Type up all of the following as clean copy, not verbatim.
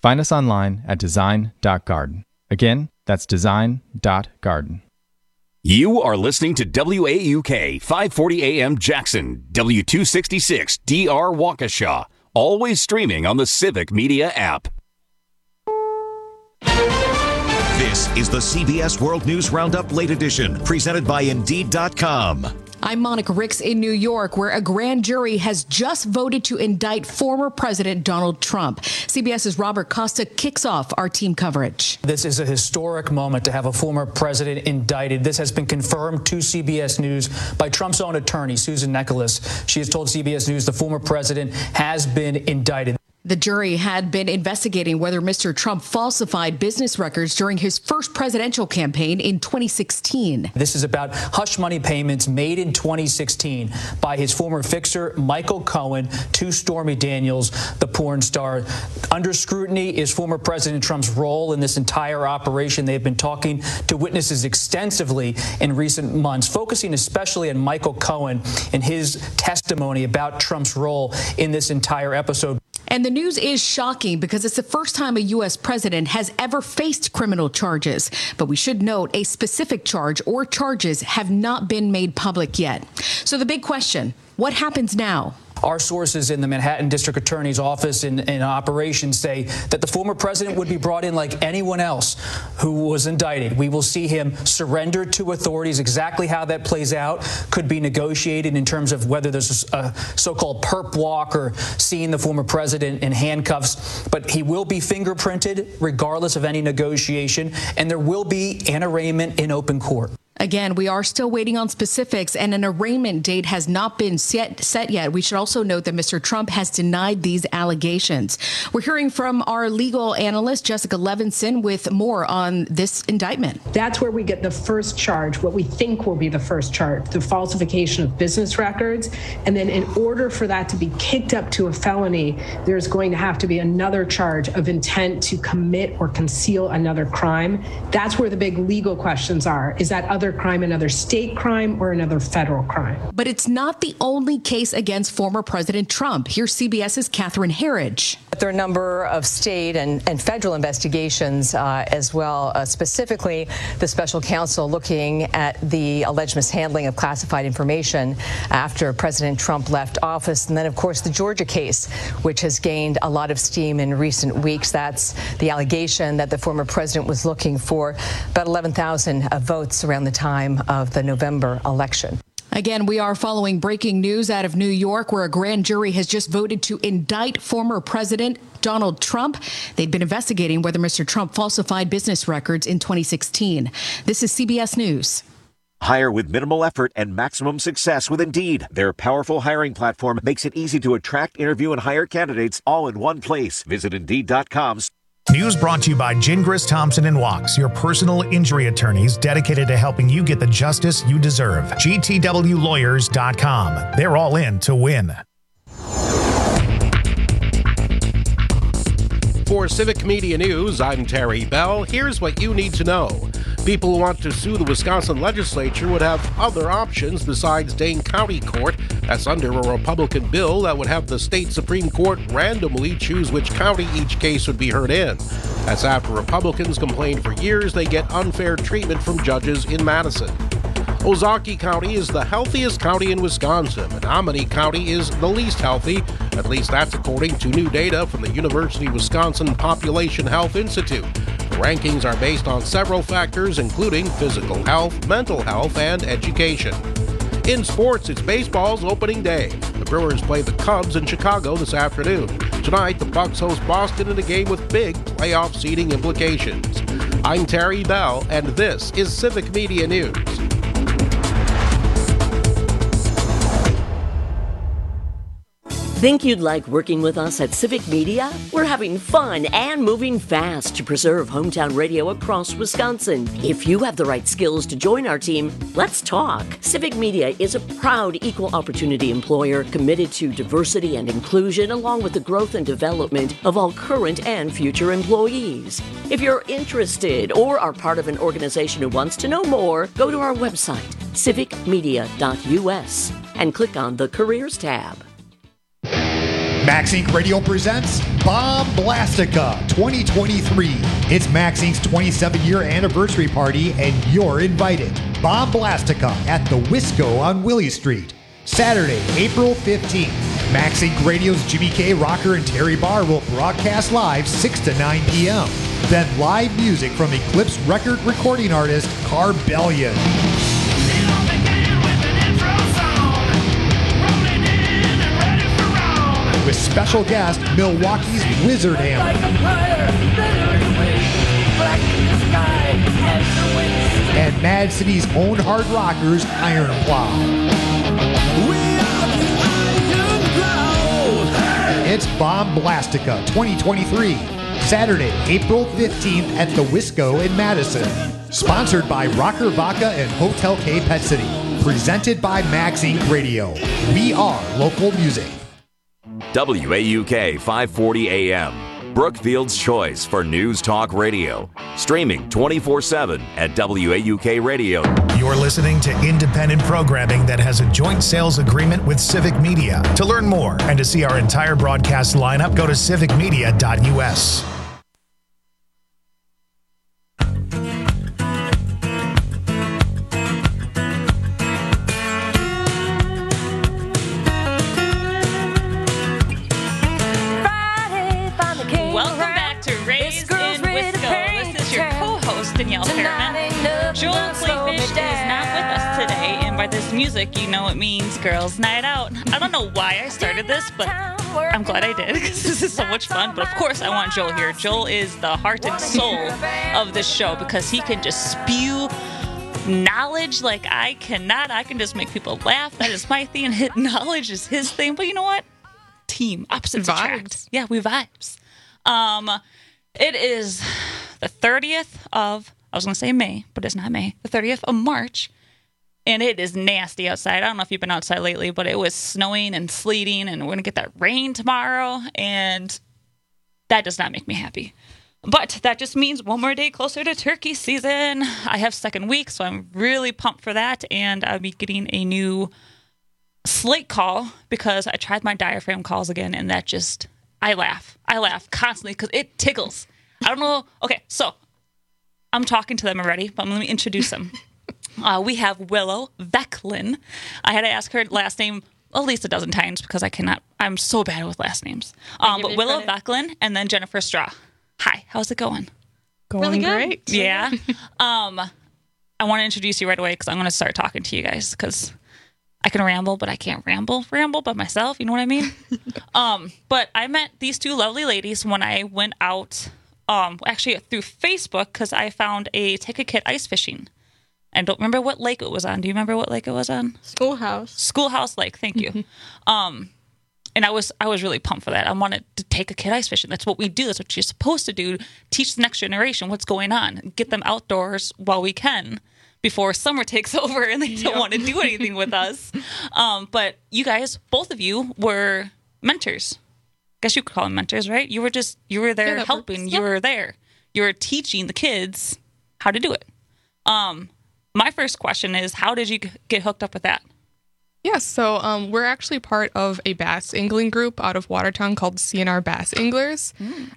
Find us online at design.garden. Again, that's design.garden. You are listening to WAUK 540 AM Jackson, W266 DR Waukesha, always streaming on the Civic Media app. This is the CBS World News Roundup Late Edition, presented by Indeed.com. I'm Monica Ricks in New York, where a grand jury has just voted to indict former President Donald Trump. CBS's Robert Costa kicks off our team coverage. This is a historic moment to have a former president indicted. This has been confirmed to CBS News by Trump's own attorney, Susan Nicholas. She has told CBS News the former president has been indicted. The jury had been investigating whether Mr. Trump falsified business records during his first presidential campaign in 2016. This is about hush money payments made in 2016 by his former fixer, Michael Cohen, to Stormy Daniels, the porn star. Under scrutiny is former President Trump's role in this entire operation. They've been talking to witnesses extensively in recent months, focusing especially on Michael Cohen and his testimony about Trump's role in this entire episode. And the news is shocking because it's the first time a U.S. president has ever faced criminal charges. But we should note a specific charge or charges have not been made public yet. So the big question, what happens now? Our sources in the Manhattan District Attorney's Office in operations say that the former president would be brought in like anyone else who was indicted. We will see him surrender to authorities. Exactly how that plays out could be negotiated in terms of whether there's a so-called perp walk or seeing the former president in handcuffs. But he will be fingerprinted regardless of any negotiation, and there will be an arraignment in open court. Again, we are still waiting on specifics, and an arraignment date has not been set yet. We should also note that Mr. Trump has denied these allegations. We're hearing from our legal analyst, Jessica Levinson, with more on this indictment. That's where we get the first charge, what we think will be the first charge, the falsification of business records. And then in order for that to be kicked up to a felony, there's going to have to be another charge of intent to commit or conceal another crime. That's where the big legal questions are. Is that other crime another state crime or another federal crime? But it's not the only case against former President Trump. Here's CBS's Catherine Herridge. There are a number of state and federal investigations as well, specifically the special counsel looking at the alleged mishandling of classified information after President Trump left office. And then, of course, the Georgia case, which has gained a lot of steam in recent weeks. That's the allegation that the former president was looking for about 11,000 votes around the time of the November election. Again, we are following breaking news out of New York, where a grand jury has just voted to indict former President Donald Trump. They'd been investigating whether Mr. Trump falsified business records in 2016. This is CBS News. Hire with minimal effort and maximum success with Indeed. Their powerful hiring platform makes it easy to attract, interview, and hire candidates all in one place. Visit Indeed.com. News brought to you by Gingras, Thompson & Wachs, your personal injury attorneys dedicated to helping you get the justice you deserve. GTWLawyers.com. They're all in to win. For Civic Media News, I'm Terry Bell. Here's what you need to know. People who want to sue the Wisconsin legislature would have other options besides Dane County Court. That's under a Republican bill that would have the state Supreme Court randomly choose which county each case would be heard in. That's after Republicans complained for years they get unfair treatment from judges in Madison. Ozaukee County is the healthiest county in Wisconsin. Menominee County is the least healthy. At least that's according to new data from the University of Wisconsin Population Health Institute. The rankings are based on several factors, including physical health, mental health, and education. In sports, it's baseball's opening day. The Brewers play the Cubs in Chicago this afternoon. Tonight, the Bucks host Boston in a game with big playoff seeding implications. I'm Terry Bell, and this is Civic Media News. Think you'd like working with us at Civic Media? We're having fun and moving fast to preserve hometown radio across Wisconsin. If you have the right skills to join our team, let's talk. Civic Media is a proud equal opportunity employer committed to diversity and inclusion, along with the growth and development of all current and future employees. If you're interested or are part of an organization who wants to know more, go to our website, civicmedia.us, and click on the Careers tab. Max Inc. Radio presents Bomb Blastica 2023. It's Max Inc.'s 27-year anniversary party, and you're invited. Bomb Blastica at the Wisco on Willie Street. Saturday, April 15th. Max Inc. Radio's Jimmy K. Rocker and Terry Barr will broadcast live 6 to 9 p.m. Then live music from Eclipse record recording artist Carbellion. With special guest Milwaukee's Wizard Hammer. And Mad City's own hard rockers Iron Plow. It's Bomb Blastica 2023, Saturday, April 15th at the Wisco in Madison. Sponsored by Rocker Vodka and Hotel K Pet City. Presented by Max Inc. Radio. We are local music. WAUK 540 AM, Brookfield's choice for news talk radio. Streaming 24/7 at WAUK Radio. You're listening to independent programming that has a joint sales agreement with Civic Media. To learn more and to see our entire broadcast lineup, go to civicmedia.us. Joel Clayfish is not with us today, and by this music, you know it means girls' night out. I don't know why I started this, but I'm glad I did, because this is so much fun. But of course, I want Joel here. Joel is the heart and soul of this show, because he can just spew knowledge like I cannot. I can just make people laugh. That is my thing. Knowledge is his thing. But you know what? Team, opposites attract. Yeah, we vibes. It is the 30th of... I was going to say May, but it's not May. The 30th of March, and it is nasty outside. I don't know if you've been outside lately, but it was snowing and sleeting, and we're going to get that rain tomorrow, and that does not make me happy. But that just means one more day closer to turkey season. I have second week, so I'm really pumped for that, and I'll be getting a new slate call because I tried my diaphragm calls again, and that just, I laugh constantly because it tickles. I don't know. Okay, so I'm talking to them already, but let me introduce them. We have Willow Vecklin. I had to ask her last name at least a dozen times because I'm so bad with last names. But Willow Vecklin and then Jennifer Straw. Hi, how's it going? Really great. Yeah. I want to introduce you right away because I'm going to start talking to you guys because I can ramble, but I can't ramble by myself. You know what I mean? But I met these two lovely ladies when I went out actually through Facebook because I found a Take a Kid ice fishing. I don't remember what lake it was on. Do you remember what lake it was on? Schoolhouse Lake. Thank you. And I was really pumped for that. I wanted to take a kid ice fishing. That's what we do. That's what you're supposed to do. Teach the next generation what's going on. Get them outdoors while we can before summer takes over and they don't want to do anything with us. But you guys, both of you were mentors. Guess you could call them mentors, right? You were there helping. You were there. You were teaching the kids how to do it. My first question is, how did you get hooked up with that? Yeah, so we're actually part of a bass angling group out of Watertown called CNR Bass Anglers.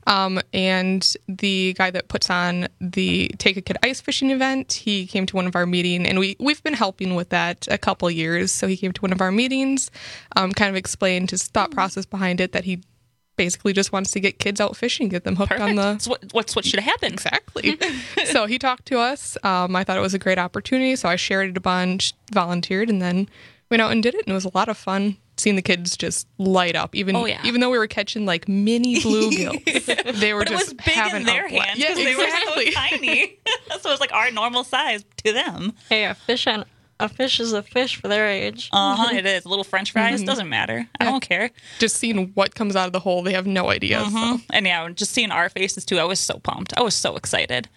And the guy that puts on the Take a Kid ice fishing event, he came to one of our meetings, and we've been helping with that a couple years. So he came to one of our meetings, kind of explained his thought process behind it, that he basically just wants to get kids out fishing, get them hooked on the... So what should have happened. Exactly. So he talked to us. I thought it was a great opportunity, so I shared it a bunch, volunteered, and then went out and did it, and it was a lot of fun seeing the kids just light up. Even though we were catching like mini bluegills, they were just big having in their hands because they were so tiny. So it was like our normal size to them. Hey, a fish is a fish for their age. It is. Little French fries doesn't matter. I don't care. Just seeing what comes out of the hole, they have no idea. So. And just seeing our faces too, I was so pumped. I was so excited.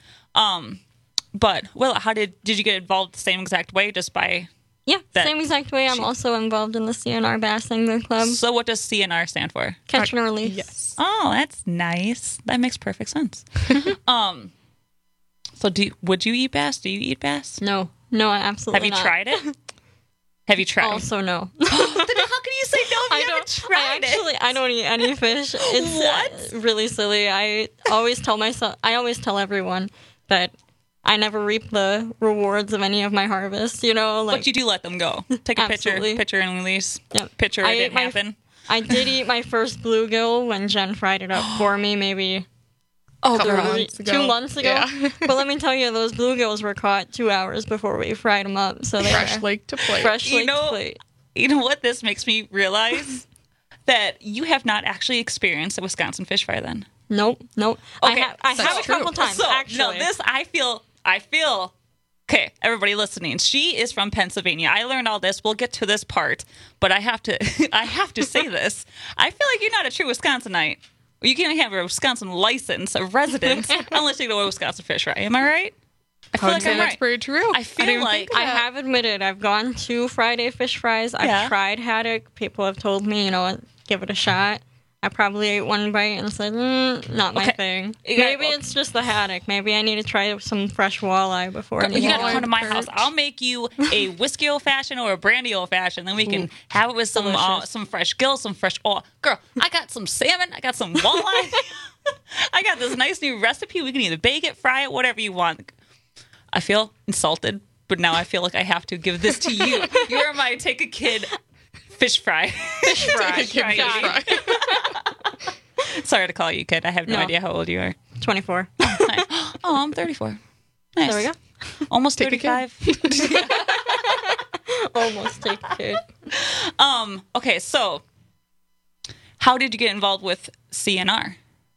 But Will, how did you get involved the same exact way, just by? Yeah, same exact way. I'm also involved in the CNR Bass Angler Club. So what does CNR stand for? Catch and Release. Yes. Oh, that's nice. That makes perfect sense. So would you eat bass? Do you eat bass? No, I absolutely not. Have you tried it? Have you tried? Also, no. Then how can you say no if you haven't tried it? I don't eat any fish. It's really silly. I always tell everyone that I never reap the rewards of any of my harvests, you know? But you do let them go. Take a picture and release. Yep. Picture, it didn't happen. I did eat my first bluegill when Jen fried it up for me, maybe 2 months ago. Yeah. But let me tell you, those bluegills were caught 2 hours before we fried them up. So they fresh lake to plate. You know what this makes me realize? That you have not actually experienced a Wisconsin fish fry then. Nope. Okay, I have a couple times, actually. No, I feel... Okay, everybody listening. She is from Pennsylvania. I learned all this. We'll get to this part. But I have to say this. I feel like you're not a true Wisconsinite. You can't have a Wisconsin license, a residence, unless you go to a Wisconsin fish fry. Am I right? I feel like that's pretty true. I feel like I have admitted I've gone to Friday fish fries. I've tried haddock. People have told me, you know what, give it a shot. I probably ate one bite and said, not my thing. Maybe it's just the haddock. Maybe I need to try some fresh walleye before. You gotta come to my house. I'll make you a whiskey old fashioned or a brandy old fashioned. Then we can have it with some fresh gills, some fresh oil. Girl, I got some salmon. I got some walleye. I got this nice new recipe. We can either bake it, fry it, whatever you want. I feel insulted, but now I feel like I have to give this to you. You're my take a kid fish fry. Fish fry. Sorry to call you kid. I have no idea how old you are. 24. Oh, I'm 34. Nice. There we go. Almost 35. Almost take a kid. Okay, so how did you get involved with CNR?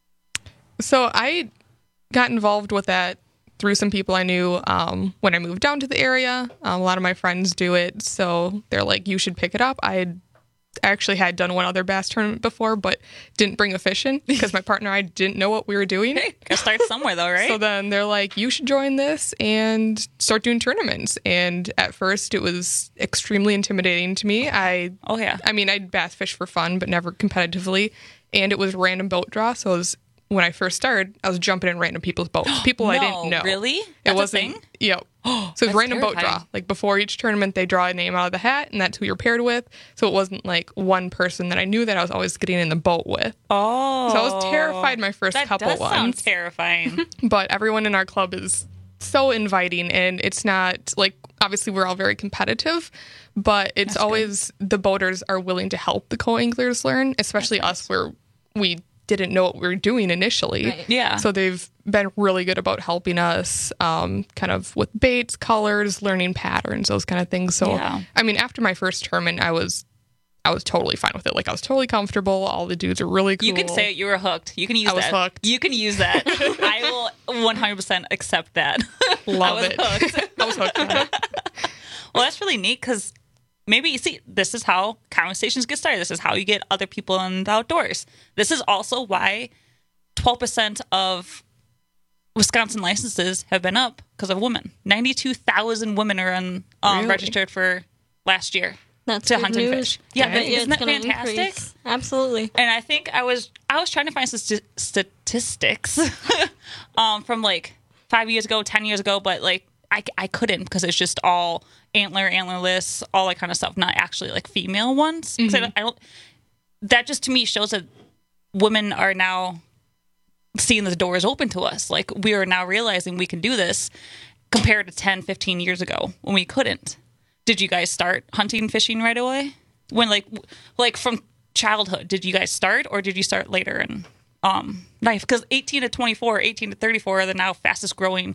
So I got involved with that through some people I knew when I moved down to the area. A lot of my friends do it, so they're like, you should pick it up. I actually had done one other bass tournament before, but didn't bring a fish in because my partner and I didn't know what we were doing. Hey, gotta start somewhere though, right? So then they're like, you should join this and start doing tournaments. And at first it was extremely intimidating to me. I mean, I'd bass fish for fun, but never competitively. And it was random boat draw. So when I first started, I was jumping in random people's boats. People I didn't know. Really? It wasn't. Yep. So it's random boat draw. Like before each tournament, they draw a name out of the hat, and that's who you're paired with. So it wasn't like one person that I knew that I was always getting in the boat with. Oh. So I was terrified my first couple ones. That does sound terrifying. But everyone in our club is so inviting, and it's not like, obviously we're all very competitive, but it's always the boaters are willing to help the co-anglers learn, especially us where we didn't know what we were doing initially. Right. Yeah. So they've been really good about helping us kind of with baits, colors, learning patterns, those kind of things. So, I mean, after my first tournament, I was totally fine with it. Like, I was totally comfortable. All the dudes are really cool. You can say it. You were hooked. You can use that. I was hooked. You can use that. I will 100% accept that. Love it. I was hooked. Well, that's really neat because maybe, you see, this is how conversations get started. This is how you get other people in the outdoors. This is also why 12% of Wisconsin licenses have been up because of women. 92,000 women are registered for last year. That's to good hunting news. fish. Yeah, isn't that fantastic? Increase. Absolutely. And I think I was trying to find some statistics from like 5 years ago, 10 years ago, but like I couldn't because it's just all antlerless, all that kind of stuff, not actually like female ones. Mm-hmm. I don't. That just to me shows that women are now seeing the doors open to us. Like we are now realizing we can do this compared to 10, 15 years ago when we couldn't. Did you guys start hunting and fishing right away? When like from childhood, did you guys start or did you start later in life? Because 18 to 24, 18 to 34 are the now fastest growing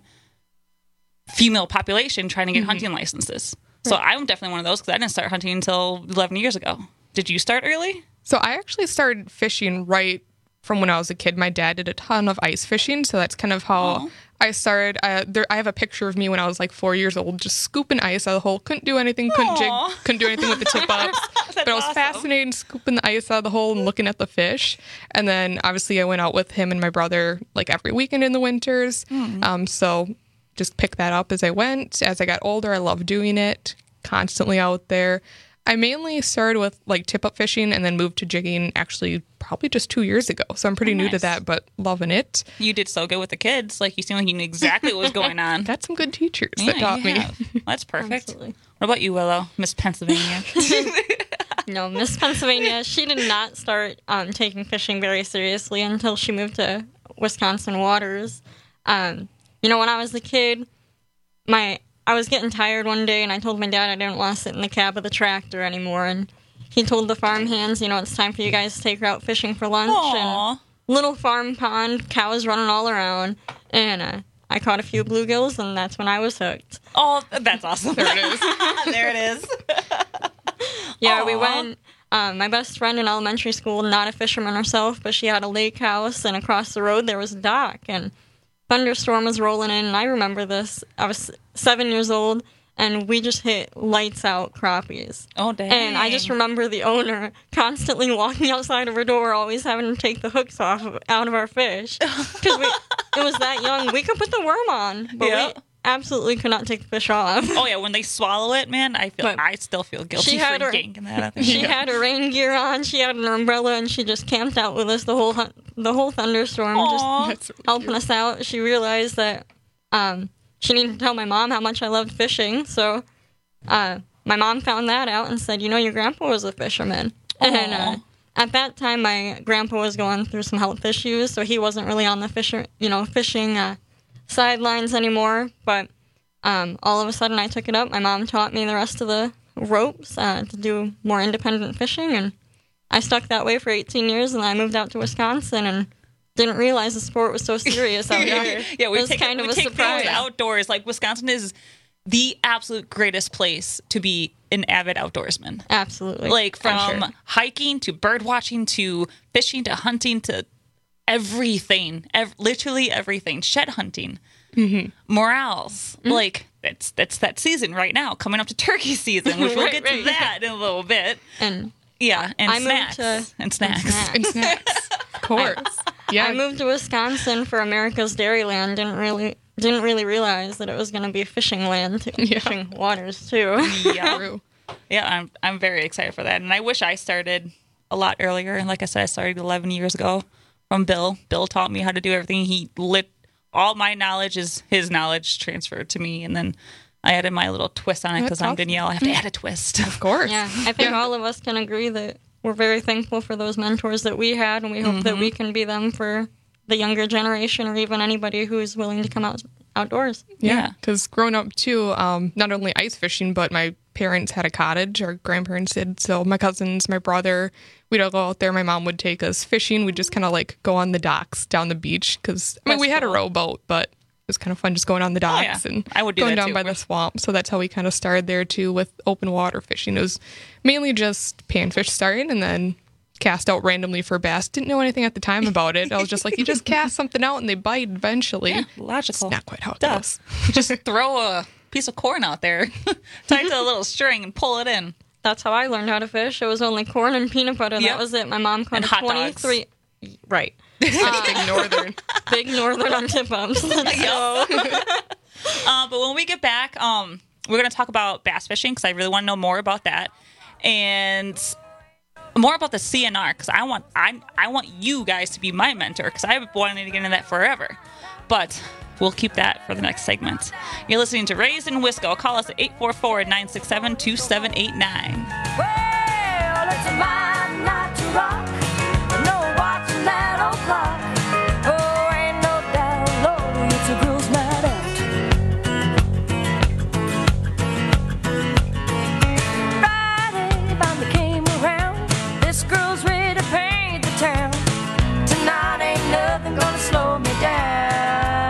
female population trying to get hunting licenses. Right. So I'm definitely one of those because I didn't start hunting until 11 years ago. Did you start early? So I actually started fishing right from when I was a kid. My dad did a ton of ice fishing, so that's kind of how I started. I have a picture of me when I was like 4 years old, just scooping ice out of the hole. Couldn't do anything, couldn't jig, couldn't do anything with the tip ups. But I was fascinated scooping the ice out of the hole and looking at the fish. And then obviously I went out with him and my brother like every weekend in the winters. So just picked that up as I went. As I got older, I loved doing it, constantly out there. I mainly started with like tip-up fishing and then moved to jigging actually probably just 2 years ago. So I'm pretty new to that, but loving it. You did so good with the kids. Like, you seem like you knew exactly what was going on. Got some good teachers that taught me. That's perfect. Absolutely. What about you, Willow? Miss Pennsylvania? No, Miss Pennsylvania, she did not start taking fishing very seriously until she moved to Wisconsin waters. When I was a kid, I was getting tired one day, and I told my dad I didn't want to sit in the cab of the tractor anymore, and he told the farm hands, it's time for you guys to take her out fishing for lunch. Aww. And little farm pond, cows running all around, and I caught a few bluegills, and that's when I was hooked. Oh, that's awesome. There it is. There it is. Yeah, we went, my best friend in elementary school, not a fisherman herself, but she had a lake house, and across the road there was a dock, and thunderstorm was rolling in, and I remember this. I was 7 years old, and we just hit lights out crappies. Oh, dang. And I just remember the owner constantly walking outside of her door, always having to take the hooks out of our fish. Because it was that young. We could put the worm on, but we absolutely could not take the fish off. Oh, yeah, when they swallow it, man, I still feel guilty for yanking that. She had her rain gear on, she had an umbrella, and she just camped out with us the whole thunderstorm, just helping us out. She realized that she needed to tell my mom how much I loved fishing, so my mom found that out and said, your grandpa was a fisherman. Aww. And at that time, my grandpa was going through some health issues, so he wasn't really on the fishing sidelines anymore, but all of a sudden I took it up. My mom taught me the rest of the ropes to do more independent fishing, and I stuck that way for 18 years, and I moved out to Wisconsin and didn't realize the sport was so serious out here. Yeah, we take surprise. things outdoors. Like, Wisconsin is the absolute greatest place to be an avid outdoorsman. Absolutely. Like, from hiking to bird watching to fishing to hunting to everything, literally everything. Shed hunting, morels. Mm-hmm. Like, that's that season right now, coming up to turkey season, which we'll get to that in a little bit. And snacks. And snacks. Of course. I moved to Wisconsin for America's Dairyland. Didn't really realize that it was going to be fishing land, fishing waters too. Yeah. Yeah, I'm very excited for that, and I wish I started a lot earlier. And like I said, I started 11 years ago from Bill. Bill taught me how to do everything. All my knowledge is his knowledge transferred to me, and then I added my little twist on it because I'm Danielle. I have to add a twist. Of course. Yeah, I think all of us can agree that we're very thankful for those mentors that we had, and we hope that we can be them for the younger generation, or even anybody who is willing to come outdoors. Yeah, because growing up too, not only ice fishing, but my parents had a cottage. Our grandparents did. So my cousins, my brother, we'd all go out there. My mom would take us fishing. We'd just kind of like go on the docks down the beach because we had a rowboat, but it was kind of fun just going on the docks and I would do going that down too. by the swamp. So that's how we kind of started there too with open water fishing. It was mainly just panfish starting and then cast out randomly for bass. Didn't know anything at the time about it. I was just like, you just cast something out and they bite eventually. Yeah, logical. It's not quite how it goes. Just throw a piece of corn out there, tie it to a little string and pull it in. That's how I learned how to fish. It was only corn and peanut butter. That was it. My mom caught 23. Right. Big northern. Big northern on tip-ups. Let's go. But when we get back, we're going to talk about bass fishing because I really want to know more about that. And more about the CNR because I want you guys to be my mentor because I've been wanting to get into that forever. But we'll keep that for the next segment. You're listening to Raised in Wisco. Call us at 844-967-2789. Well, it's mine not to rock. No watching that old clock. Oh, ain't no doubt, Lord, it's a girl's night out. Friday finally came around. This girl's ready to paint the town. Tonight ain't nothing gonna slow me down.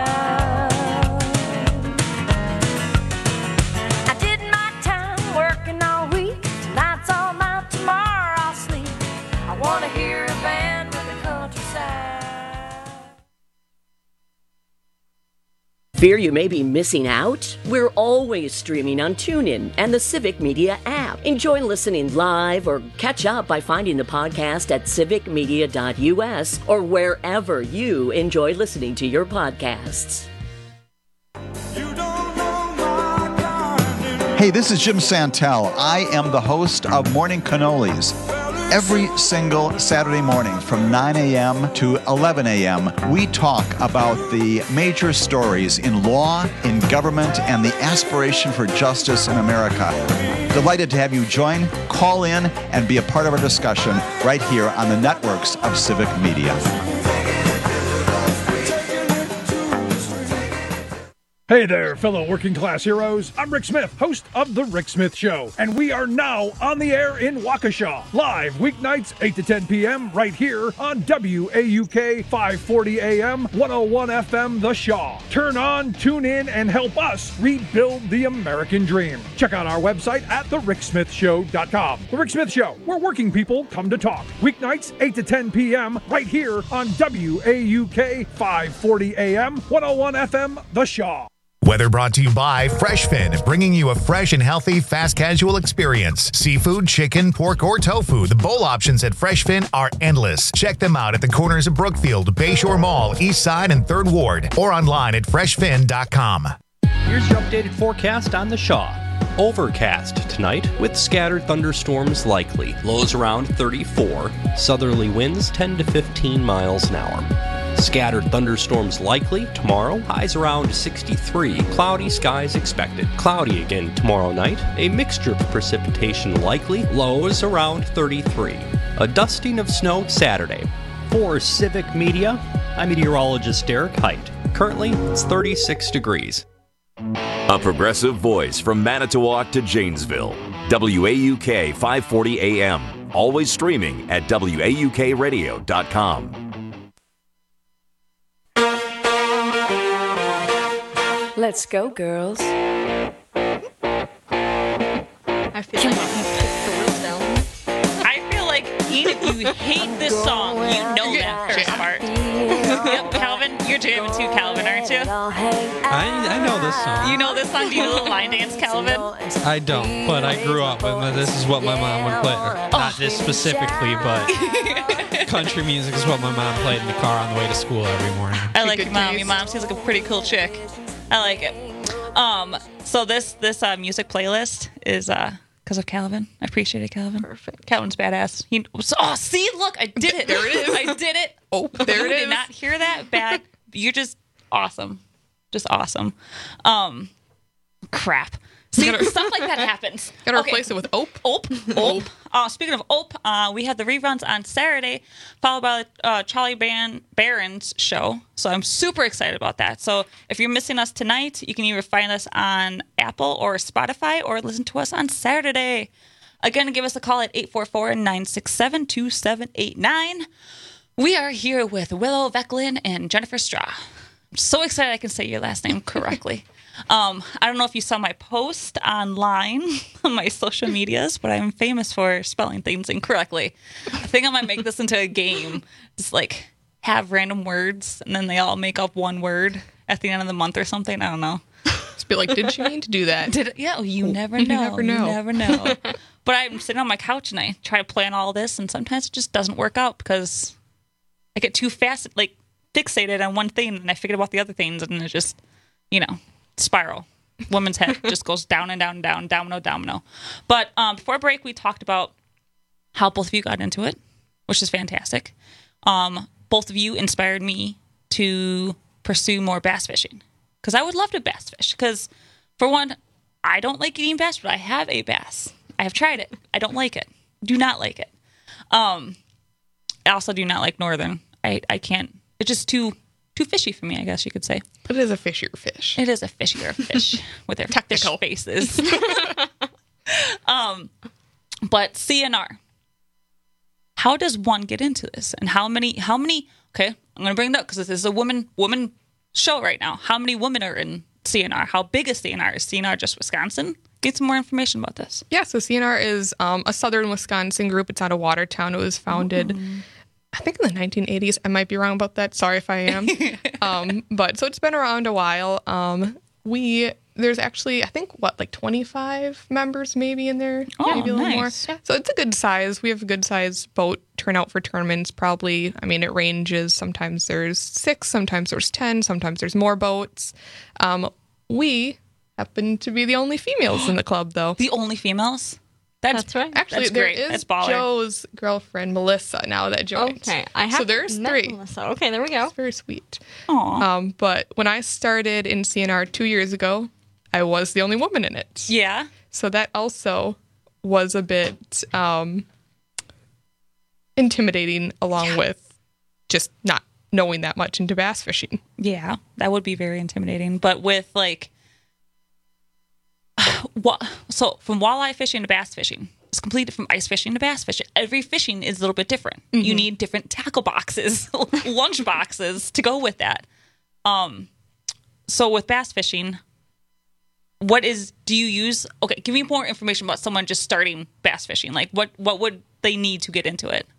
I did my time working all week. Tonight's all night, tomorrow I'll sleep. I wanna hear a band with the countryside. Fear you may be missing out? We're always streaming on TuneIn and the Civic Media app. Enjoy listening live or catch up by finding the podcast at civicmedia.us or wherever you enjoy listening to your podcasts. You don't know my kind in Hey, this is Jim Santel. I am the host of Morning Cannolis. Every single Saturday morning from 9 a.m. to 11 a.m., we talk about the major stories in law, in government, and the aspiration for justice in America. Delighted to have you join, call in, and be a part of our discussion right here on the networks of Civic Media. Hey there, fellow working class heroes. I'm Rick Smith, host of The Rick Smith Show, and we are now on the air in Waukesha, live weeknights 8 to 10 p.m. right here on WAUK 540 AM, 101 FM The Shaw. Turn on, tune in, and help us rebuild the American dream. Check out our website at thericksmithshow.com. The Rick Smith Show, where working people come to talk. Weeknights 8 to 10 p.m. right here on WAUK 540 AM, 101 FM The Shaw. Weather brought to you by FreshFin, bringing you a fresh and healthy fast casual experience. Seafood, chicken, pork, or tofu. The bowl options at FreshFin are endless. Check them out at the corners of Brookfield, Bayshore Mall, East Side, and 3rd Ward, or online at freshfin.com. Here's your updated forecast on the Shaw. Overcast tonight with scattered thunderstorms likely. Lows around 34. Southerly winds 10 to 15 miles an hour. Scattered thunderstorms likely tomorrow, highs around 63. Cloudy skies expected. Cloudy again tomorrow night. A mixture of precipitation likely, lows around 33. A dusting of snow Saturday. For Civic Media, I'm meteorologist Derek Height. Currently, it's 36 degrees. A progressive voice from Manitowoc to Janesville. WAUK 540 AM. Always streaming at WAUKradio.com. Let's go, girls. I feel like even if you hate this song, you know that first part. Yep, Calvin, you're jamming too, Calvin, aren't you? I know this song. You know this song? Do you know the line dance, Calvin? I don't, but I grew up and this is what my mom would play. Not this specifically, but country music is what my mom played in the car on the way to school every morning. I like your mom. Your mom seems like a pretty cool chick. I like it. So this music playlist is because of Calvin. I appreciate it, Calvin. Perfect. Calvin's badass. See, look, I did it. There it is. I did it. Oh, there it is. Did not hear that. Bad. You're just awesome. Just awesome. Crap. See, stuff like that happens. Gotta replace it with Ope. Ope. Speaking of Ope, we had the reruns on Saturday, followed by Charlie Barron's show. So I'm super excited about that. So if you're missing us tonight, you can either find us on Apple or Spotify or listen to us on Saturday. Again, give us a call at 844-967-2789. We are here with Willow Vecklin and Jennifer Straw. I'm so excited I can say your last name correctly. I don't know if you saw my post online on my social medias, but I'm famous for spelling things incorrectly. I think I might make this into a game. Just like have random words, and then they all make up one word at the end of the month or something. I don't know. Just be like, did she mean to do that? You never know. You never know. But I'm sitting on my couch and I try to plan all this, and sometimes it just doesn't work out because I get too fixated on one thing, and I forget about the other things, and it just, spiral. Woman's head just goes down and down and down, domino. But before break, we talked about how both of you got into it, which is fantastic. Both of you inspired me to pursue more bass fishing because I would love to bass fish. Because for one, I don't like eating bass, but I have ate bass. I have tried it. I don't like it. Do not like it. I also do not like northern. I can't. It's just too fishy for me, I guess you could say. But it is a fishier fish. It is a fishier fish with their technical faces. But CNR. How does one get into this? And how many, okay, I'm going to bring it up because this is a woman show right now. How many women are in CNR? How big is CNR? Is CNR just Wisconsin? Get some more information about this. Yeah, so CNR is a southern Wisconsin group. It's out of Watertown. It was founded, I think, in the 1980s. I might be wrong about that. Sorry if I am. But so it's been around a while. There's actually, I think, 25 members maybe in there. Maybe a little more. Yeah. So it's a good size. We have a good size boat turnout for tournaments probably. I mean, it ranges. Sometimes there's 6, sometimes there's 10, sometimes there's more boats. We happen to be the only females in the club, though. The only females? That's right. Actually, That's there great. is That's baller. Joe's girlfriend, Melissa, now that joined. Okay, I have so there's met 3. Melissa. Okay, there we go. It's very sweet. Aww. But when I started in CNR 2 years ago, I was the only woman in it. Yeah. So that also was a bit intimidating, along with just not knowing that much into bass fishing. Yeah, that would be very intimidating. But with like, so from walleye fishing to bass fishing, it's completely from ice fishing to bass fishing. Every fishing is a little bit different. Mm-hmm. You need different tackle boxes, lunch boxes to go with that. So with bass fishing, do you use? Okay, give me more information about someone just starting bass fishing. Like what would they need to get into it?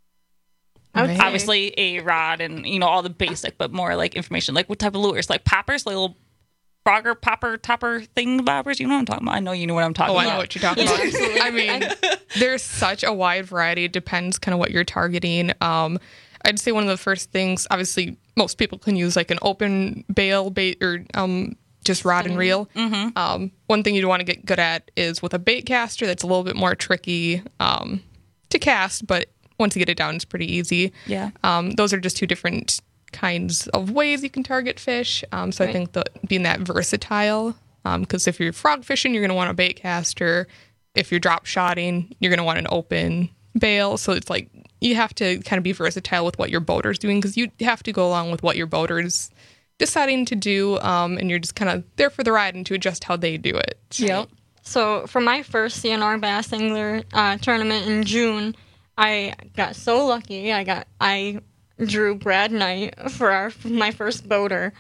Obviously a rod and all the basic, but more like information, like what type of lures, like poppers, like little frogger popper topper thing bobbers. You know what I'm talking about? I know you know what I'm talking about. I know what you're talking about. I mean, there's such a wide variety. It depends kind of what you're targeting. I'd say one of the first things, obviously most people can use like an open bail bait or just rod and reel. Mm-hmm. One thing you'd want to get good at is with a bait caster. That's a little bit more tricky to cast, but once you get it down, it's pretty easy. Yeah. Those are just 2 different kinds of ways you can target fish. So I think being that versatile, because if you're frog fishing, you're going to want a bait caster. If you're drop shotting, you're going to want an open bail. So it's like you have to kind of be versatile with what your boater's doing, because you have to go along with what your boater's deciding to do, and you're just kind of there for the ride and to adjust how they do it. Yep. So for my first CNR Bass Angler tournament in June, I got so lucky. I drew Brad Knight for my first boater.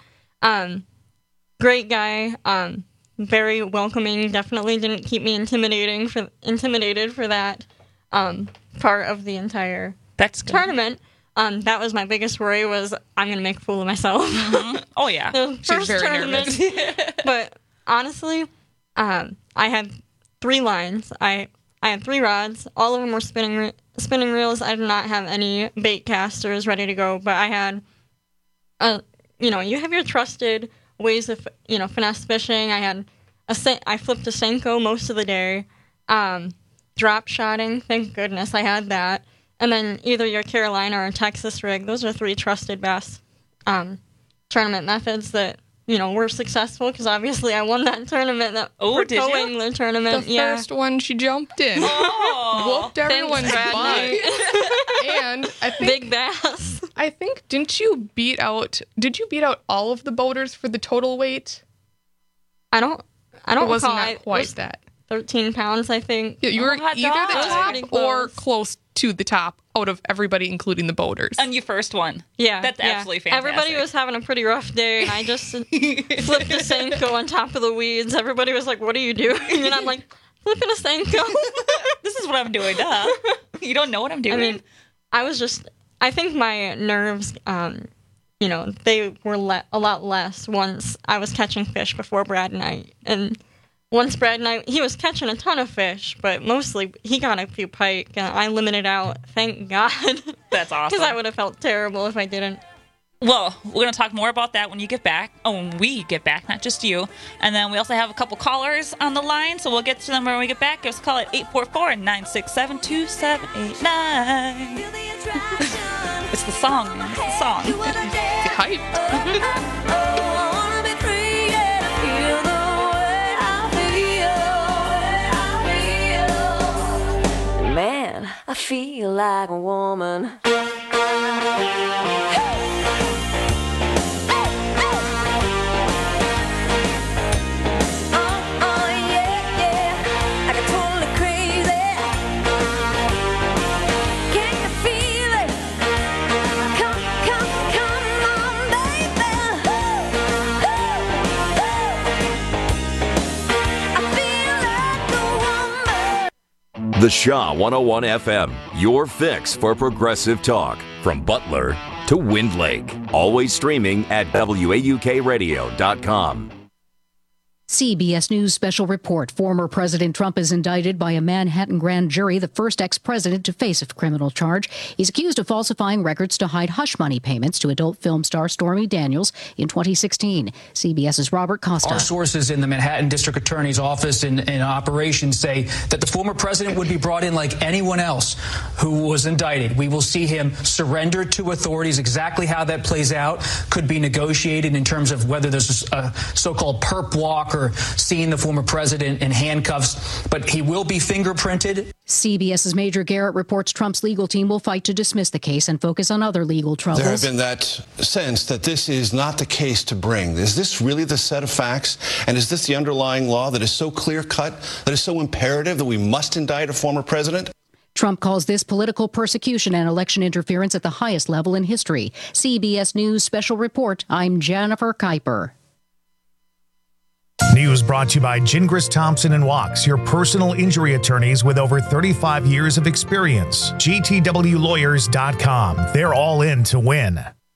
Great guy, very welcoming. Definitely didn't keep me intimidated for that part of the entire tournament. That was my biggest worry, was I'm gonna make a fool of myself. Mm-hmm. Oh yeah, the first very tournament. nervous. But honestly, I had 3 lines. I had 3 rods. All of them were spinning reels. I did not have any bait casters ready to go, but I had, you have your trusted ways of, finesse fishing. I flipped a Senko most of the day. Drop shotting, thank goodness I had that. And then either your Carolina or Texas rig. Those are 3 trusted bass tournament methods that, were successful, because obviously I won that tournament. Did you? Angler tournament. The first one she jumped in. Whooped everyone's butt. And I think big bass. I think did you beat out all of the boaters for the total weight? I don't It wasn't recall. not quite that. 13 pounds, I think. Yeah, you were either the top pretty or close. close to the top out of everybody, including the boaters. And you first one. Yeah. That's absolutely fantastic. Everybody was having a pretty rough day, and I just flipped a Senko on top of the weeds. Everybody was like, "What are you doing?" And I'm like, flipping a Senko. This is what I'm doing, duh. You don't know what I'm doing? I mean, I think my nerves, they were a lot less once I was catching fish before Brad Knight. And once Brad Knight, he was catching a ton of fish, but mostly he got a few pike, and I limited out, thank God. That's awesome. Because I would have felt terrible if I didn't. Well, we're going to talk more about that when you get back. Oh, when we get back, not just you. And then we also have a couple callers on the line, so we'll get to them when we get back. Give us a call at 844-967-2789. It's the song, man. It's the song. Get hyped. Man, I feel like a woman. The Shaw 101 FM, your fix for progressive talk. From Butler to Wind Lake. Always streaming at WAUKradio.com. CBS News special report. Former President Trump is indicted by a Manhattan grand jury, the first ex-president to face a criminal charge. He's accused of falsifying records to hide hush money payments to adult film star Stormy Daniels in 2016. CBS's Robert Costa. Our sources in the Manhattan District Attorney's office in operations say that the former president would be brought in like anyone else who was indicted. We will see him surrender to authorities. Exactly how that plays out could be negotiated in terms of whether there's a so-called perp walk or seeing the former president in handcuffs, but he will be fingerprinted. CBS's Major Garrett reports Trump's legal team will fight to dismiss the case and focus on other legal troubles. There has been that sense that this is not the case to bring. Is this really the set of facts? And is this the underlying law that is so clear-cut, that is so imperative that we must indict a former president? Trump calls this political persecution and election interference at the highest level in history. CBS News special report. I'm Jennifer Kuiper. News brought to you by Gingras Thompson and Wachs, your personal injury attorneys with over 35 years of experience. GTWlawyers.com. They're all in to win.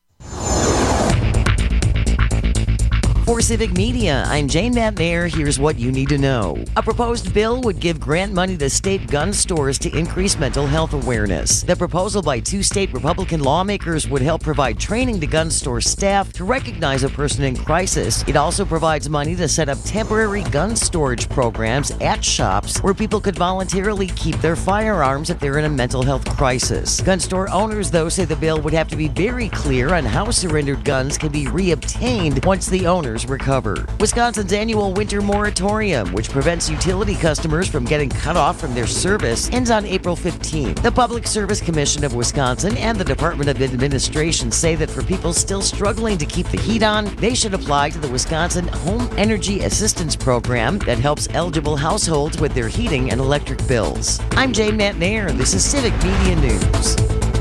For Civic Media, I'm Jane McNair. Here's what you need to know. A proposed bill would give grant money to state gun stores to increase mental health awareness. The proposal by two state Republican lawmakers would help provide training to gun store staff to recognize a person in crisis. It also provides money to set up temporary gun storage programs at shops where people could voluntarily keep their firearms if they're in a mental health crisis. Gun store owners, though, say the bill would have to be very clear on how surrendered guns can be reobtained once the owners recover. Wisconsin's annual winter moratorium, which prevents utility customers from getting cut off from their service, ends on April 15th. The Public Service Commission of Wisconsin and the Department of Administration say that for people still struggling to keep the heat on, they should apply to the Wisconsin Home Energy Assistance Program that helps eligible households with their heating and electric bills. I'm Jane McNair, and this is Civic Media News.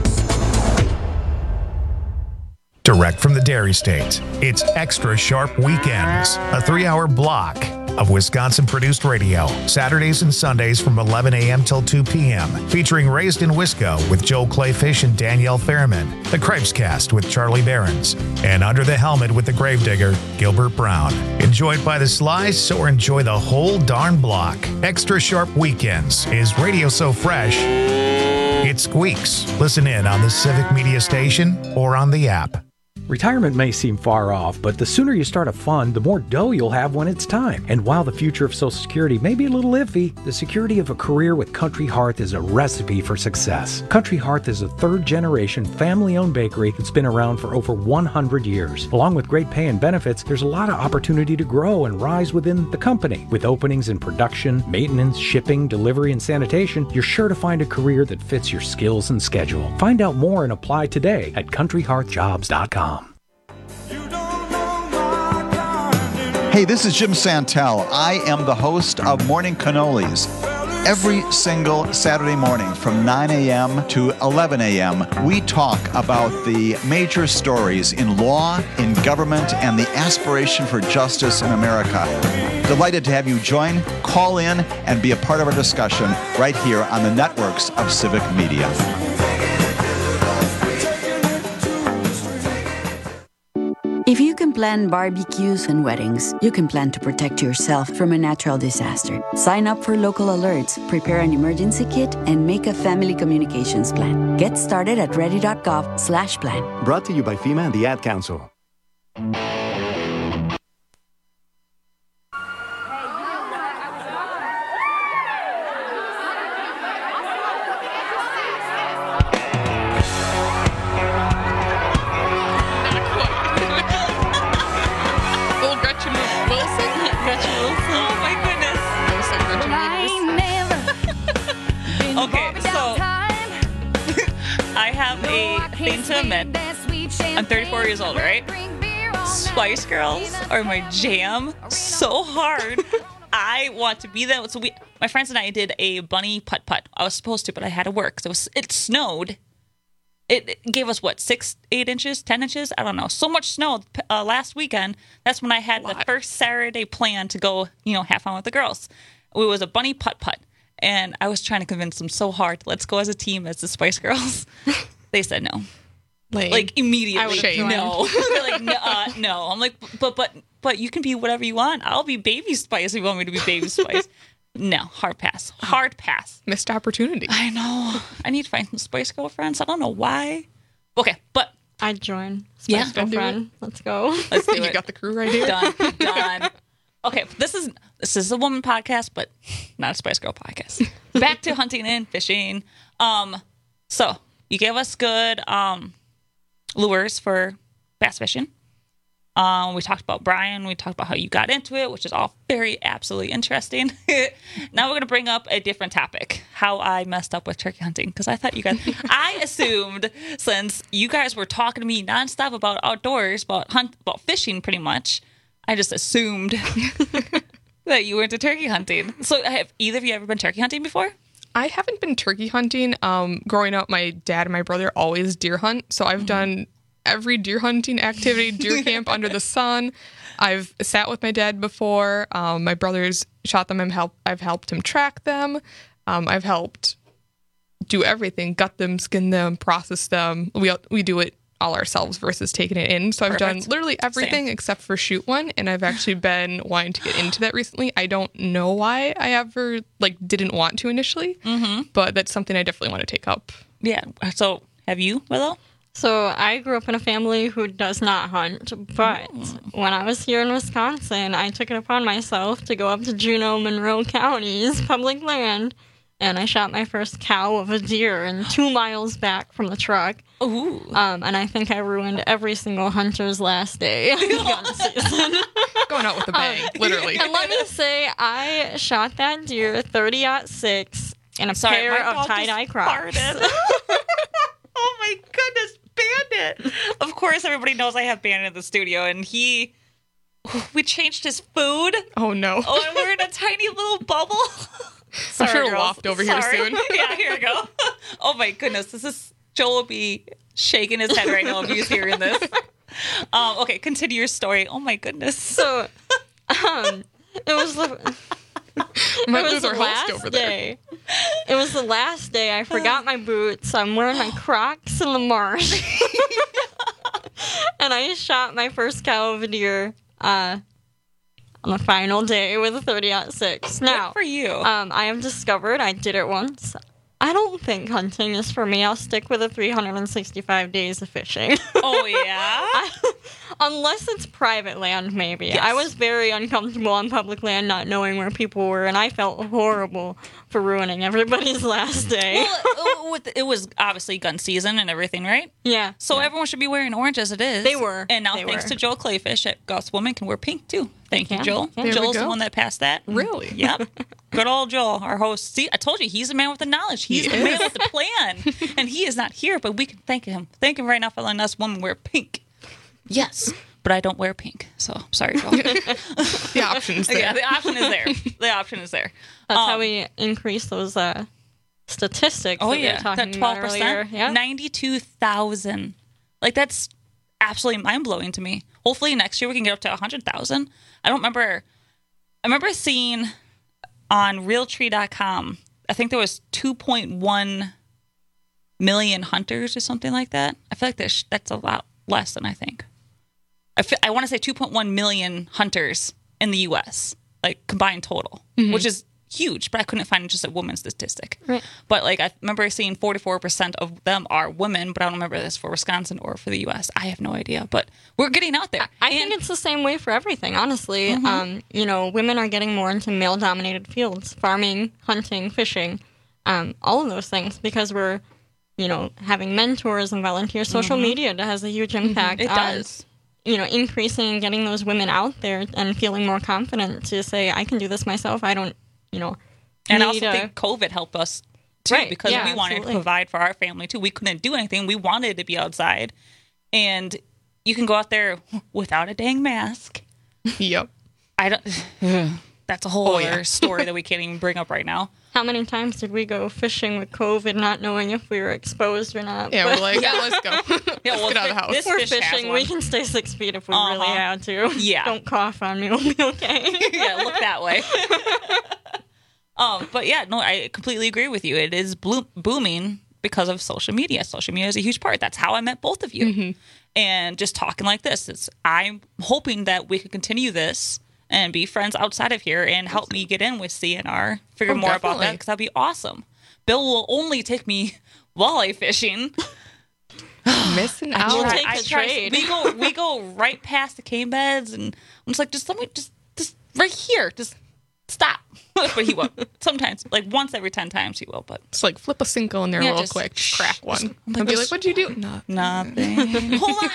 Direct from the Dairy State, it's Extra Sharp Weekends, a 3-hour block of Wisconsin-produced radio, Saturdays and Sundays from 11 a.m. till 2 p.m., featuring Raised in Wisco with Joel Clayfish and Danielle Fairman, The Cripescast with Charlie Behrens, and Under the Helmet with the Gravedigger, Gilbert Brown. Enjoyed by the slice or enjoy the whole darn block. Extra Sharp Weekends is radio so fresh, it squeaks. Listen in on the Civic Media Station or on the app. Retirement may seem far off, but the sooner you start a fund, the more dough you'll have when it's time. And while the future of Social Security may be a little iffy, the security of a career with Country Hearth is a recipe for success. Country Hearth is a third-generation, family-owned bakery that's been around for over 100 years. Along with great pay and benefits, there's a lot of opportunity to grow and rise within the company. With openings in production, maintenance, shipping, delivery, and sanitation, you're sure to find a career that fits your skills and schedule. Find out more and apply today at countryhearthjobs.com. Hey, this is Jim Santel. I am the host of Morning Cannolis. Every single Saturday morning from 9 a.m. to 11 a.m., we talk about the major stories in law, in government, and the aspiration for justice in America. Delighted to have you join, call in, and be a part of our discussion right here on the networks of Civic Media. If you can plan barbecues and weddings, you can plan to protect yourself from a natural disaster. Sign up for local alerts, prepare an emergency kit, and make a family communications plan. Get started at ready.gov/plan. Brought to you by FEMA and the Ad Council. I'm 34 years old, right? Spice Girls are my jam so hard. I want to be there. So my friends and I did a bunny putt-putt. I was supposed to, but I had to work. So it snowed. It gave us, 8 inches, 10 inches? I don't know. So much snow last weekend. That's when I had the first Saturday plan to go, have fun with the girls. It was a bunny putt-putt. And I was trying to convince them so hard, let's go as a team as the Spice Girls. They said no. Like immediately, no. They're like, no. I'm like, but but you can be whatever you want. I'll be Baby Spice if you want me to be Baby Spice. No, hard pass. Hard pass. Missed opportunity. I know. I need to find some Spice Girlfriends. I don't know why. Okay, but I'd join Spice Girlfriend. Let's go. Let's do it. You got the crew right here. Done. Okay, this is a woman podcast, but not a Spice Girl podcast. Back to hunting and fishing. So you gave us good lures for bass fishing. We talked about Brian. We talked about how you got into it, which is all very absolutely interesting. Now we're going to bring up a different topic, how I messed up with turkey hunting. Because I thought you guys, I assumed since you guys were talking to me nonstop about outdoors, about fishing pretty much, I just assumed that you were into turkey hunting. So have either of you ever been turkey hunting before? I haven't been turkey hunting. Growing up, my dad and my brother always deer hunt. So I've done every deer hunting activity, deer camp under the sun. I've sat with my dad before. My brothers shot them. I've helped him track them. I've helped do everything, gut them, skin them, process them. We do it all ourselves versus taking it in. So I've done literally everything except for shoot one. And I've actually been wanting to get into that recently. I don't know why I ever didn't want to initially, but that's something I definitely want to take up. Yeah. So have you, Willow? So I grew up in a family who does not hunt, but when I was here in Wisconsin, I took it upon myself to go up to Juneau, Monroe counties, public land, and I shot my first cow of a deer and 2 miles back from the truck. Ooh. And I think I ruined every single hunter's last day of the gun season. Going out with a bang, literally. And let me say, I shot that deer 30-06 in a pair of tie-dye Crocs. Oh my goodness, Bandit! Of course, everybody knows I have Bandit in the studio, and we changed his food. Oh no! Oh, and we're in a tiny little bubble. I'm sure it'll loft over here soon. Yeah, here we go. Oh my goodness, Joel will be shaking his head right now if he's hearing this. Okay, continue your story. Oh my goodness. So, it was the. It was the last day. It was the last day. I forgot my boots. I'm wearing my Crocs in the marsh. And I shot my first cow of a deer on the final day with a 30-06. Now, good for you. I have discovered, I did it once, I don't think hunting is for me. I'll stick with the 365 days of fishing. Oh, yeah? Unless it's private land, maybe. Yes. I was very uncomfortable on public land, not knowing where people were, and I felt horrible for ruining everybody's last day. Well, it was obviously gun season and everything, right? Yeah. So everyone should be wearing orange as it is. They were. And now thanks to Joel Clayfish at Gauss Woman can wear pink, too. Thank you, Joel. There Joel's we go. the one that passed that. Really? Yep. Good old Joel, our host. See, I told you, he's the man with the knowledge. He's the man with the plan. And he is not here, but we can thank him. Thank him right now for letting us women wear pink. Yes. But I don't wear pink, so sorry, Joel. The option's there. Yeah, the option is there. The option is there. That's how we increase those statistics. Oh, that we were yeah. talking That about 12%. earlier. Yeah. 92,000. Like, that's absolutely mind-blowing to me. Hopefully next year we can get up to 100,000. I remember seeing on Realtree.com, I think there was 2.1 million hunters or something like that. I feel like that's a lot less than I think. I want to say 2.1 million hunters in the U.S., like combined total, which is huge, but I couldn't find just a woman's statistic. Right. But like I remember seeing 44% of them are women, but I don't remember this for Wisconsin or for the U.S. I have no idea, but we're getting out there. I think it's the same way for everything, honestly. Women are getting more into male-dominated fields, farming, hunting, fishing, all of those things, because we're, having mentors and volunteers. Social media has a huge impact. It does. Increasing and getting those women out there and feeling more confident to say, I can do this myself. I don't, And I also think COVID helped us, too, Right, because yeah, we wanted absolutely. to provide for our family, too. We couldn't do anything. We wanted to be outside. And you can go out there without a dang mask. Yep. I don't... That's a whole other story that we can't even bring up right now. How many times did we go fishing with COVID not knowing if we were exposed or not? Yeah, we're like, let's go. Yeah, Let's get out of the house. This We're fish has fishing. one. We can stay 6 feet if we really had to. Yeah. Don't cough on me. We'll be okay. Yeah, look that way. But yeah, no, I completely agree with you. It is booming, because of social media. Social media is a huge part. That's how I met both of you. And just talking like this, I'm hoping that we could continue this and be friends outside of here and help me get in with CNR, figure more about that, because that'd be awesome. Bill will only take me walleye fishing. Missing out. We'll take the trade. We go right past the cane beds, and I'm just like, just let me just right here, just stop. But he won't. Sometimes, like once every 10 times, he will. But just like flip a single in there real quick, crack one, and be like, "What'd you do?" Nothing. Hold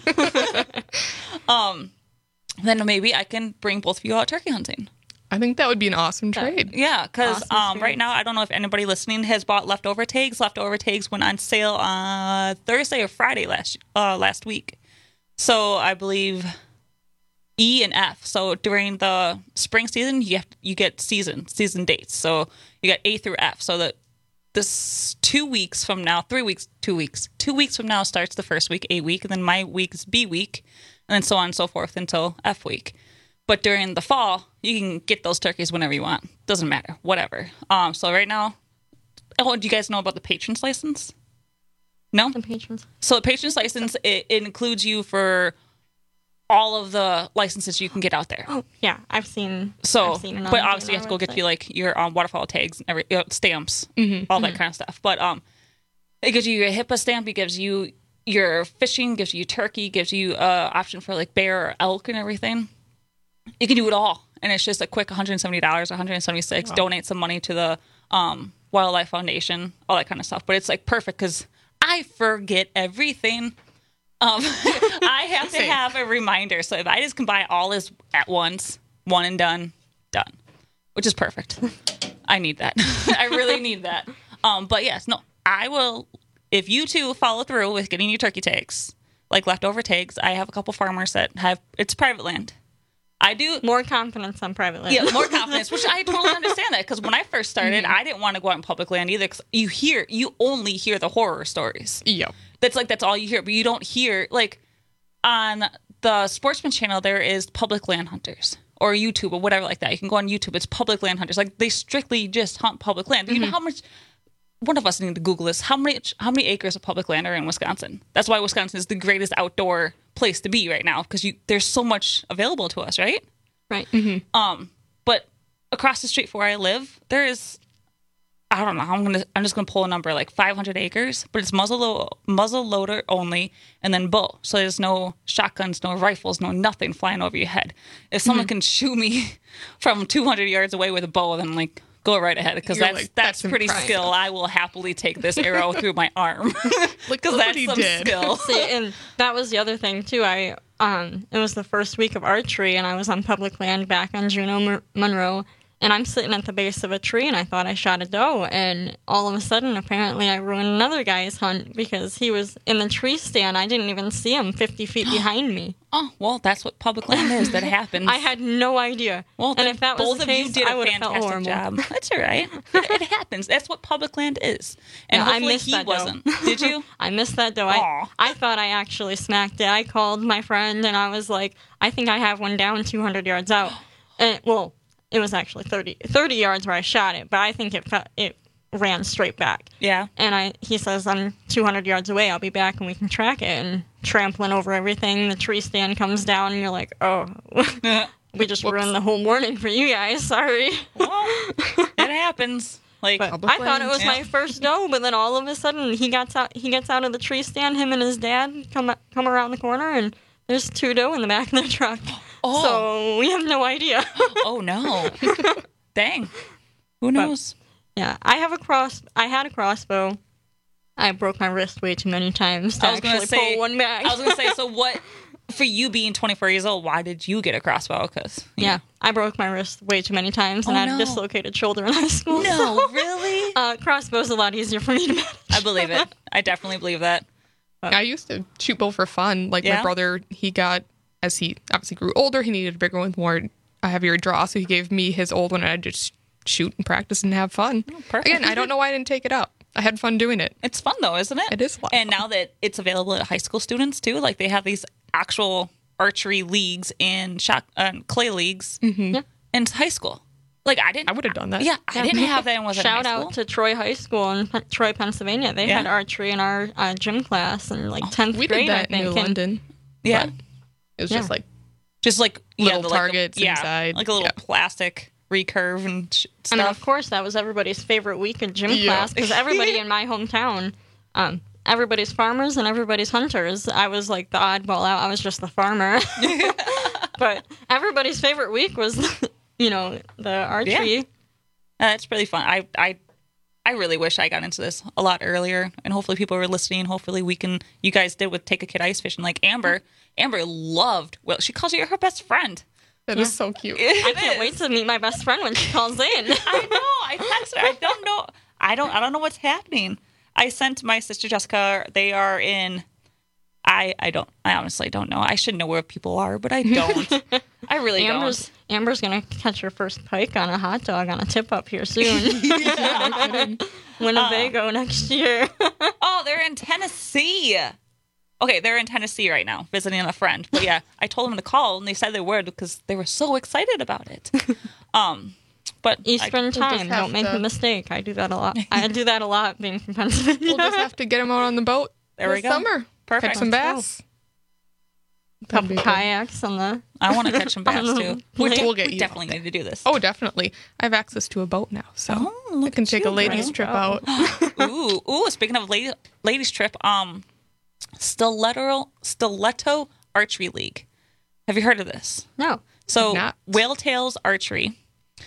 on. Then maybe I can bring both of you out turkey hunting. I think that would be an awesome trade. Yeah, because right now, I don't know if anybody listening has bought leftover tags. Leftover tags went on sale on Thursday or Friday last week. So I believe E and F. So during the spring season, you get season dates. So you got A through F. So that this 2 weeks from now, 3 weeks, 2 weeks. 2 weeks from now starts the first week, A week, and then my week is B week, and then so on and so forth until F week. But during the fall, you can get those turkeys whenever you want. Doesn't matter. Whatever. So right now, do you guys know about the patrons license? No? The patrons. So the patrons license, it includes you for all of the licenses you can get out there. Oh, yeah. I've seen it but obviously you have to go get you like your waterfowl tags and stamps, all that kind of stuff. But it gives you your HIPAA stamp. It gives you your fishing, gives you turkey, gives you option for like bear or elk and everything. You can do it all, and it's just a quick $170, $176. Wow. Donate some money to the Wildlife Foundation, all that kind of stuff. But it's like perfect because I forget everything. I have to have a reminder, so if I just can buy all this at once, one and done, which is perfect. I need that. I really need that. But yes, no, I will. If you two follow through with getting your turkey tags, like leftover tags, I have a couple farmers that have it's private land. I do more confidence on private land. Yeah, more confidence, which I totally understand that because when I first started, I didn't want to go out in public land either. Because you only hear the horror stories. Yeah, that's all you hear, but you don't hear like on the Sportsman channel. There is public land hunters or YouTube or whatever like that. You can go on YouTube. It's public land hunters. Like they strictly just hunt public land. Do you know how much? One of us need to Google this. How many acres of public land are in Wisconsin? That's why Wisconsin is the greatest outdoor place to be right now because there's so much available to us, right? Right. Mm-hmm. But across the street from where I live, there is, I don't know. I'm just gonna pull a number like 500 acres, but it's muzzle loader only, and then bow. So there's no shotguns, no rifles, no nothing flying over your head. If someone can shoot me from 200 yards away with a bow, then like. Go right ahead because that's pretty skill. I will happily take this arrow through my arm because that's some skill. See, and that was the other thing too. It was the first week of archery, and I was on public land back on Juneau Monroe, and I'm sitting at the base of a tree, and I thought I shot a doe, and all of a sudden, apparently, I ruined another guy's hunt because he was in the tree stand. I didn't even see him 50 feet behind me. Oh, well, that's what public land is. That happens. I had no idea. Well, and if that was the case, I would have felt horrible. Job. That's all right. It happens. That's what public land is. And yeah, hopefully I missed that wasn't. Doe. Did you? I missed that doe. I thought I actually smacked it. I called my friend, and I was like, I think I have one down 200 yards out. And it was actually 30 yards where I shot it, but I think it ran straight back. Yeah. And he says, I'm 200 yards away. I'll be back and we can track it. And trampling over everything, the tree stand comes down and you're like, oh, we just ruined the whole morning for you guys. Sorry. Well, it happens. Like I thought it was my first doe, but then all of a sudden he gets out of the tree stand. Him and his dad come around the corner and there's 2 doe in the back of their truck. Oh. So we have no idea. Oh no. Dang. Who knows? But, yeah. I had a crossbow. I broke my wrist way too many times to actually pull one back. I was going to say, so what, for you being 24 years old, why did you get a crossbow? Yeah, I broke my wrist way too many times, and I had a dislocated shoulder in high school. No, so, really? Crossbow's a lot easier for me to manage. I believe it. I definitely believe that. I used to shoot bow for fun. Like my brother, as he obviously grew older, he needed a bigger one with a heavier draw, so he gave me his old one, and I'd just shoot and practice and have fun. Oh, perfect. Again, I don't know why I didn't take it up. I had fun doing it. It's fun, though, isn't it? It is fun. And now that it's available at high school students, too, like they have these actual archery leagues and clay leagues in high school. Like, I would have done that. Yeah, I didn't have that when I was in high Shout school. out to Troy High School in Troy, Pennsylvania. They had archery in our gym class in like 10th we grade, did that I think. in New London. Yeah. It was just like little targets inside. like a little plastic recurve and stuff. I mean, of course, that was everybody's favorite week in gym class because everybody in my hometown, everybody's farmers and everybody's hunters. I was like the oddball out. I was just the farmer. But everybody's favorite week was, the archery. Yeah. That's really fun. I really wish I got into this a lot earlier, and hopefully people were listening. Hopefully you guys did with Take a Kid Ice Fishing. Like Amber loved, she calls you her best friend. That is so cute. I can't wait to meet my best friend when she calls in. I know. I text her. I don't know. I don't know what's happening. I sent my sister Jessica. They are in. I honestly don't know. I should know where people are, but I don't. I really don't. Amber's gonna catch her first pike on a hot dog on a tip up here soon. Winnebago next year. Oh, they're in Tennessee. Okay, they're in Tennessee right now visiting a friend. But yeah, I told them to call, and they said they would because they were so excited about it. But Eastern time, don't make a mistake. I do that a lot. I do that a lot being from Pennsylvania. We'll just have to get them out on the boat this summer. Perfect. Catch some bass. Couple kayaks on the. I want to catch some bass too. We'll We definitely need to do this. Oh, definitely. I have access to a boat now, so I can take a ladies' trip out. Ooh! Speaking of ladies' trip, Stiletto Archery League. Have you heard of this? No. So Whale Tails Archery.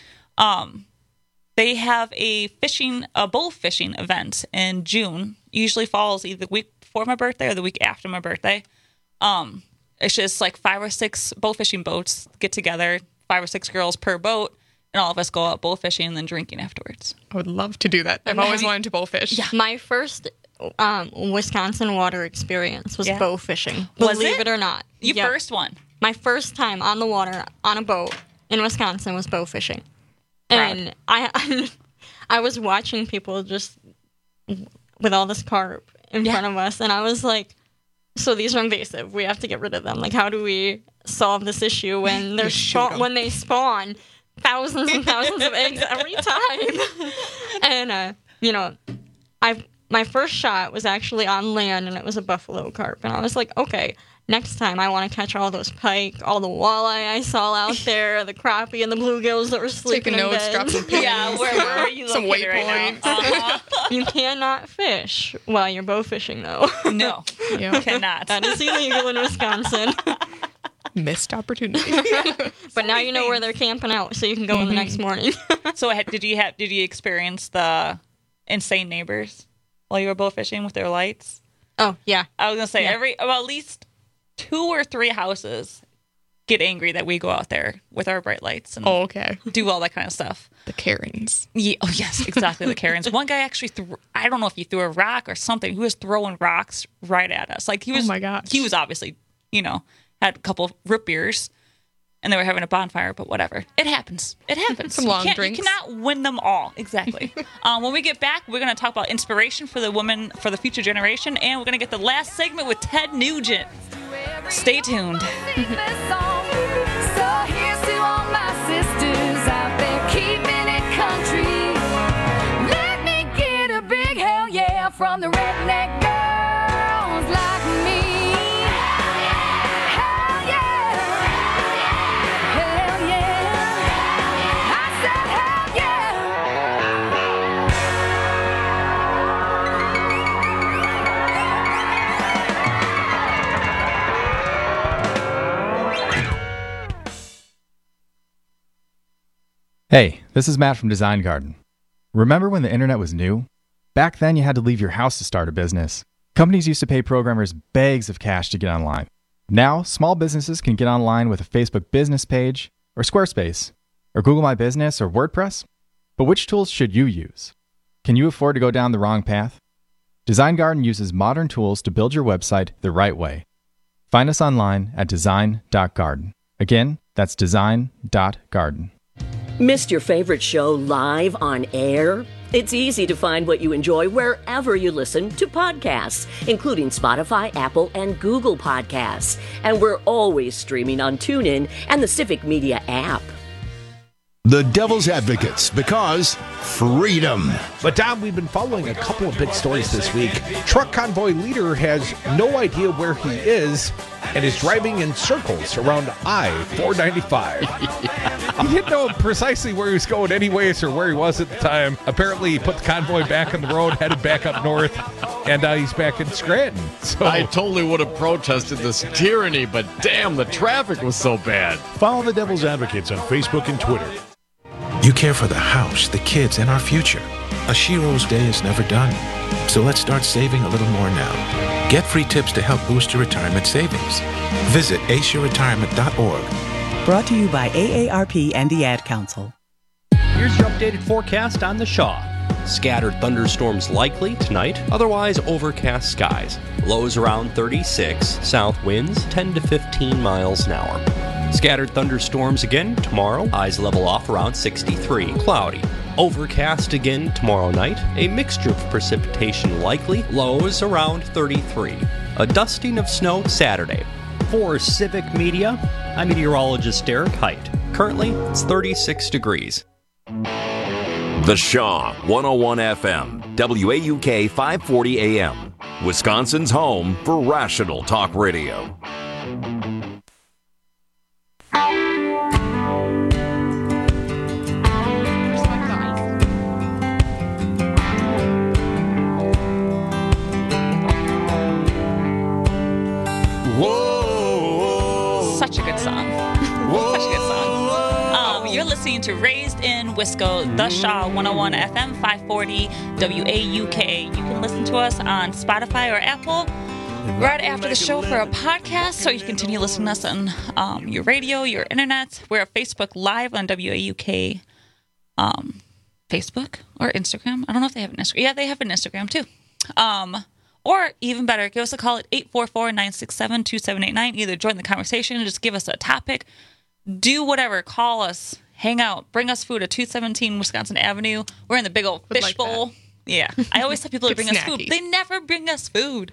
They have a bow fishing event in June. Usually falls either the week before my birthday or the week after my birthday. It's just like 5 or 6 bow fishing boats get together, 5 or 6 girls per boat, and all of us go out bow fishing and then drinking afterwards. I would love to do that. I've always wanted to bow fish. Yeah. My first Wisconsin water experience was bow fishing. Was Believe it or not. Your first one? My first time on the water on a boat in Wisconsin was bow fishing. And I was watching people just with all this carp in front of us, and I was like, so these are invasive. We have to get rid of them. Like, how do we solve this issue when they spawn thousands and thousands of eggs every time? And my first shot was actually on land, and it was a buffalo carp. And I was like, okay, next time I want to catch all those pike, all the walleye I saw out there, the crappie and the bluegills that were sleeping in notes, bed. drop some pins. Yeah, where are you some located right now? You cannot fish while you're bow fishing, though. No, you cannot. That is illegal in Wisconsin. Missed opportunity. But now you know where they're camping out, so you can go in the next morning. So did you experience the insane neighbors while you were bow fishing with their lights? Oh yeah, I was gonna say at least 2 or 3 houses get angry that we go out there with our bright lights and do all that kind of stuff. The Karens. Yeah, oh yes, exactly, the Karens. One guy actually I don't know if he threw a rock or something. He was throwing rocks right at us. Like he was. Oh my gosh. He was obviously, had a couple root beers, and they were having a bonfire. But whatever, it happens. It happens. Some long drinks. You cannot win them all. Exactly. When we get back, we're going to talk about inspiration for the women for the future generation, and we're going to get the last segment with Ted Nugent. Stay tuned. So here's to all my sisters out there keeping it country. Let me get a big hell yeah from the redneck girls like me. Hell yeah. Hell yeah. I said hell yeah. Hey, this is Matt from Design Garden. Remember when the internet was new? Back then you had to leave your house to start a business. Companies used to pay programmers bags of cash to get online. Now, small businesses can get online with a Facebook business page, or Squarespace, or Google My Business, or WordPress. But which tools should you use? Can you afford to go down the wrong path? Design Garden uses modern tools to build your website the right way. Find us online at design.garden. Again, that's design.garden. Missed your favorite show live on air? It's easy to find what you enjoy wherever you listen to podcasts, including Spotify, Apple, and Google Podcasts. And we're always streaming on TuneIn and the Civic Media app. The Devil's Advocates, because freedom. But, Dom, we've been following a couple of big stories this week. Truck convoy leader has no idea where he is and is driving in circles around I-495. He didn't know precisely where he was going anyways or where he was at the time. Apparently, he put the convoy back on the road, headed back up north, and he's back in Scranton. So I totally would have protested this tyranny, but damn, the traffic was so bad. Follow the Devil's Advocates on Facebook and Twitter. You care for the house, the kids, and our future. A Shiro's day is never done. So let's start saving a little more now. Get free tips to help boost your retirement savings. Visit aceyourretirement.org. Brought to you by AARP and the Ad Council. Here's your updated forecast on the Shaw. Scattered thunderstorms likely tonight, otherwise overcast skies. Lows around 36, south winds 10 to 15 miles an hour. Scattered thunderstorms again tomorrow, highs level off around 63, cloudy. Overcast again tomorrow night, a mixture of precipitation likely, lows around 33. A dusting of snow Saturday. For Civic Media, I'm meteorologist Derek Height. Currently, it's 36 degrees. The Shaw 101 FM, WAUK 540 AM, Wisconsin's home for rational talk radio. Such a good song. Such a good song. You're listening to Raised in Wisco, The Shaw 101 FM 540 WAUK. You can listen to us on Spotify or Apple right after the show for a podcast, so you continue listening to us on your radio, your internet. We're at Facebook Live on WAUK Facebook or Instagram. I don't know if they have an Instagram. Yeah, they have an Instagram too. Or even better, give us a call at 844-967-2789. Either join the conversation, just give us a topic, do whatever, call us, hang out, bring us food at 217 Wisconsin Avenue. We're in the big old fish bowl. Yeah, I always tell people to bring us food. They never bring us food.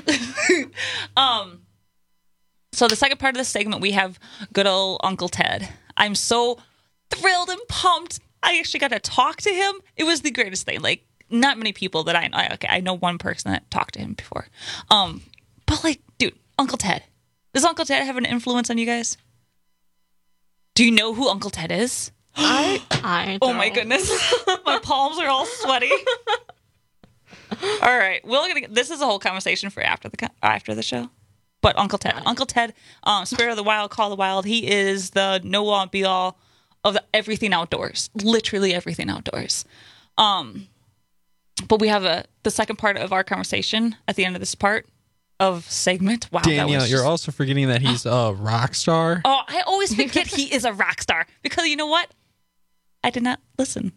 So the second part of the segment, we have good old Uncle Ted. I'm so thrilled and pumped. I actually got to talk to him. It was the greatest thing. Like, not many people that I know. Okay, I know one person that talked to him before. But like, dude, Uncle Ted. Does Uncle Ted have an influence on you guys? Do you know who Uncle Ted is? I don't. Oh my goodness. My palms are all sweaty. All right. This is a whole conversation for after the show. But Uncle Ted. Uncle Ted, Spirit of the Wild, Call the Wild, he is the know-all be-all of everything outdoors. Literally everything outdoors. But we have the second part of our conversation at the end of this part of segment. Wow, Danielle, you're also forgetting that he's a rock star. Oh, I always forget he is a rock star because you know what? I did not listen.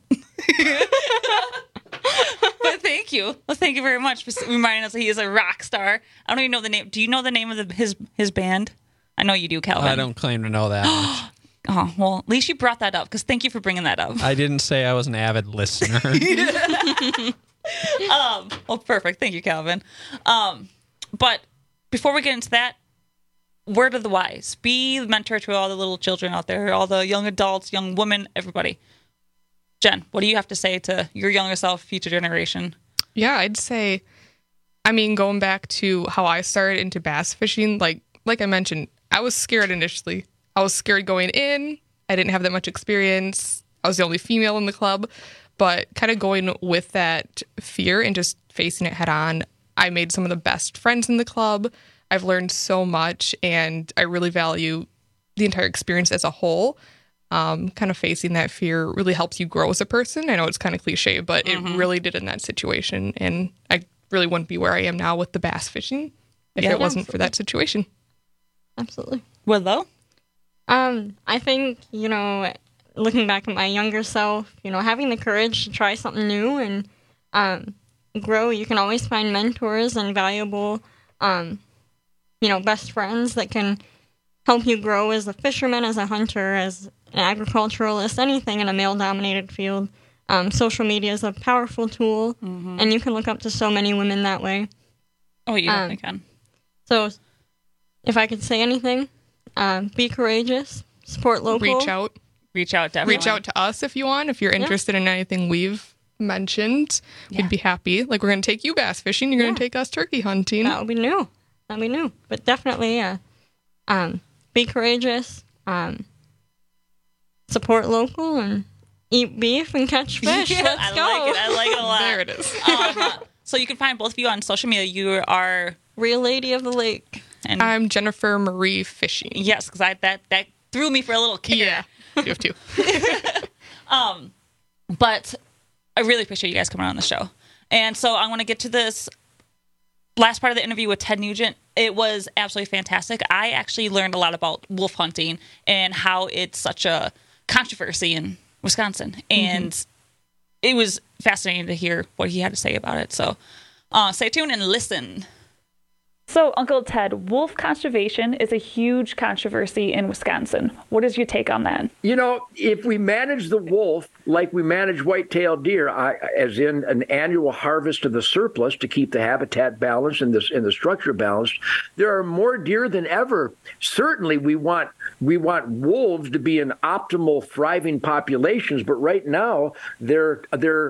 But thank you. Well, thank you very much for reminding us that he is a rock star. I don't even know the name. Do you know the name of his band? I know you do, Calvin. I don't claim to know that much. Oh, well, at least you brought that up because thank you for bringing that up. I didn't say I was an avid listener. Well, perfect. Thank you, Calvin. But before we get into that, word of the wise. Be the mentor to all the little children out there, all the young adults, young women, everybody. Jen, what do you have to say to your younger self, future generation? Yeah, I'd say, going back to how I started into bass fishing, like I mentioned, I was scared initially. I was scared going in. I didn't have that much experience. I was the only female in the club. But kind of going with that fear and just facing it head on, I made some of the best friends in the club. I've learned so much, and I really value the entire experience as a whole. Kind of facing that fear really helps you grow as a person. I know it's kind of cliche, but it really did in that situation. And I really wouldn't be where I am now with the bass fishing if it wasn't for that situation. Absolutely. Willow? I think, looking back at my younger self, having the courage to try something new and grow, you can always find mentors and valuable, best friends that can help you grow as a fisherman, as a hunter, as an agriculturalist, anything in a male-dominated field. Social media is a powerful tool, and you can look up to so many women that way. Oh, you definitely can. So, if I could say anything, be courageous, support local. Reach out. reach out to us if you want. If you're interested in anything we've mentioned, we'd be happy. Like, we're going to take you bass fishing. You're going to take us turkey hunting. That would be new. But definitely, be courageous. Support local and eat beef and catch fish. Let's go. I like it a lot. There it is. So you can find both of you on social media. You are Real Lady of the Lake. And I'm Jennifer Marie Fishing. Yes, because that threw me for a little kicker. Yeah, you have to. But I really appreciate you guys coming on the show. And so I want to get to this last part of the interview with Ted Nugent. It was absolutely fantastic. I actually learned a lot about wolf hunting and how it's such a controversy in Wisconsin. And it was fascinating to hear what he had to say about it. So stay tuned and listen. So, Uncle Ted, wolf conservation is a huge controversy in Wisconsin. What is your take on that? You know, if we manage the wolf like we manage white-tailed deer, as in an annual harvest of the surplus to keep the habitat balanced and the structure balanced, there are more deer than ever. Certainly, we want wolves to be in optimal, thriving populations, but right now they're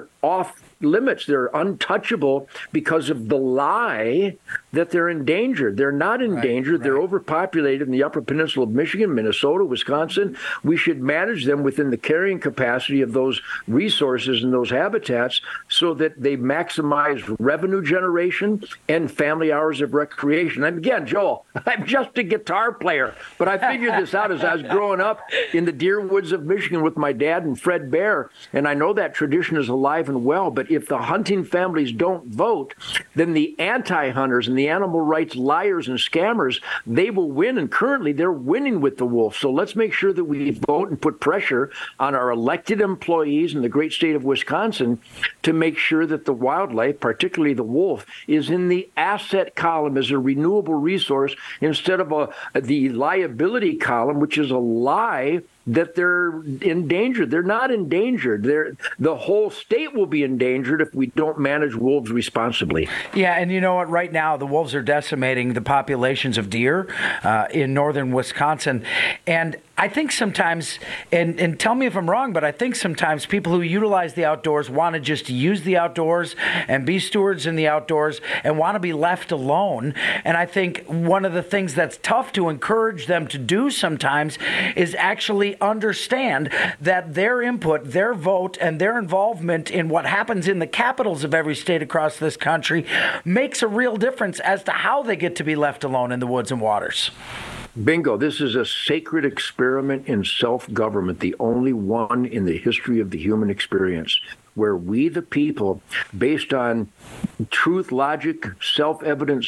off limits. They're untouchable because of the lie that they're endangered. They're not endangered. They're overpopulated in the Upper Peninsula of Michigan, Minnesota, Wisconsin. We should manage them within the carrying capacity of those resources and those habitats so that they maximize revenue generation and family hours of recreation. And again, Joel, I'm just a guitar player, but I figured this out as I was growing up in the deer woods of Michigan with my dad and Fred Bear, and I know that tradition is alive and well, but if the hunting families don't vote, then the anti-hunters and the animal rights liars and scammers, they will win, and currently they're winning with the wolf. So let's make sure that we vote and put pressure on our elected employees in the great state of Wisconsin to make sure that the wildlife, particularly the wolf, is in the asset column as a renewable resource instead of the liability column, which is a lie that they're endangered. They're not endangered. The whole state will be endangered if we don't manage wolves responsibly. Yeah, and you know what? Right now, the wolves are decimating the populations of deer in northern Wisconsin. And I think sometimes, and tell me if I'm wrong, but I think sometimes people who utilize the outdoors want to just use the outdoors and be stewards in the outdoors and want to be left alone. And I think one of the things that's tough to encourage them to do sometimes is actually understand that their input, their vote, and their involvement in what happens in the capitals of every state across this country makes a real difference as to how they get to be left alone in the woods and waters. Bingo. This is a sacred experiment in self-government, the only one in the history of the human experience, where we, the people, based on truth, logic, self-evident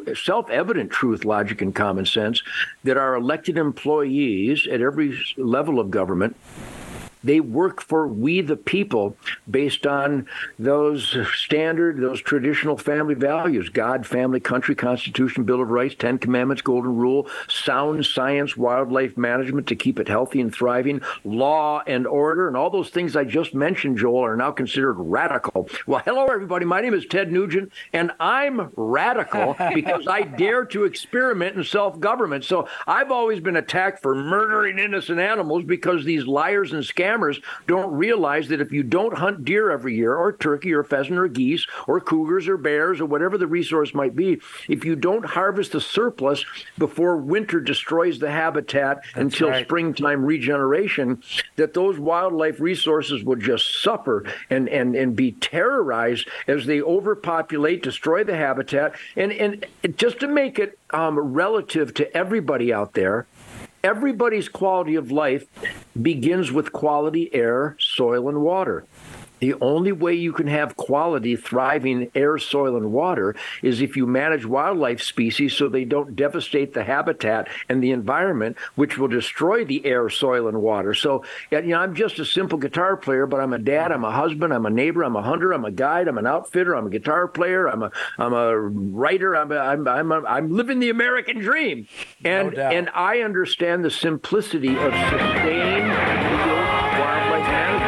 truth, logic, and common sense, that our elected employees at every level of government, they work for we, the people, based on those traditional family values: God, family, country, Constitution, Bill of Rights, 10 Commandments, Golden Rule, sound science, wildlife management to keep it healthy and thriving, law and order, and all those things I just mentioned, Joel, are now considered radical. Well, hello, everybody. My name is Ted Nugent, and I'm radical because I dare to experiment in self-government. So I've always been attacked for murdering innocent animals because these liars and scammers don't realize that if you don't hunt deer every year, or turkey or pheasant or geese or cougars or bears or whatever the resource might be, if you don't harvest the surplus before winter destroys the habitat until springtime regeneration, that those wildlife resources will just suffer and be terrorized as they overpopulate, destroy the habitat. And just to make it relative to everybody out there, everybody's quality of life begins with quality air, soil, and water. The only way you can have quality, thriving air, soil, and water is if you manage wildlife species so they don't devastate the habitat and the environment, which will destroy the air, soil, and water. So, I'm just a simple guitar player, but I'm a dad, I'm a husband, I'm a neighbor, I'm a hunter, I'm a guide, I'm an outfitter, I'm a guitar player, I'm a writer, I'm living the American dream, and I understand the simplicity of sustained wildlife management.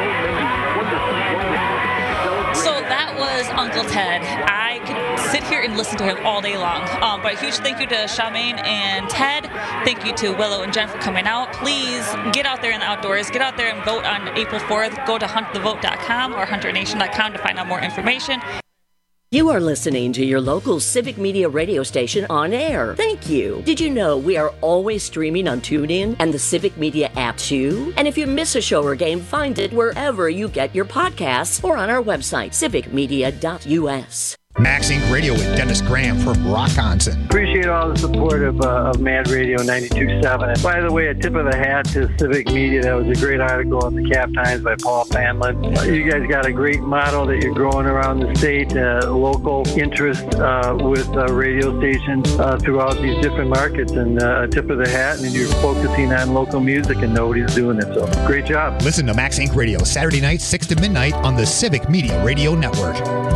So that was Uncle Ted. I could sit here and listen to him all day long. But a huge thank you to Charmaine and Ted. Thank you to Willow and Jen for coming out. Please get out there in the outdoors. Get out there and vote on April 4th. Go to huntthevote.com or hunternation.com to find out more information. You are listening to your local Civic Media radio station on air. Thank you. Did you know we are always streaming on TuneIn and the Civic Media app too? And if you miss a show or game, find it wherever you get your podcasts or on our website, civicmedia.us. Max Inc. Radio with Dennis Graham from Rockonson. Appreciate all the support of Mad Radio 92.7. By the way, a tip of the hat to Civic Media. That was a great article in the Cap Times by Paul Fanlin. You guys got a great model that you're growing around the state, local interest with radio stations throughout these different markets, and a tip of the hat, and you're focusing on local music and nobody's doing it. So great job. Listen to Max Inc. Radio Saturday nights 6 to midnight on the Civic Media Radio Network.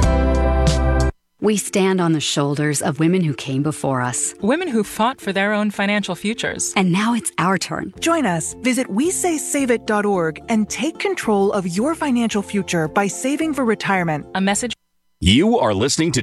We stand on the shoulders of women who came before us. Women who fought for their own financial futures. And now it's our turn. Join us. Visit WeSaySaveIt.org and take control of your financial future by saving for retirement. A message. You are listening to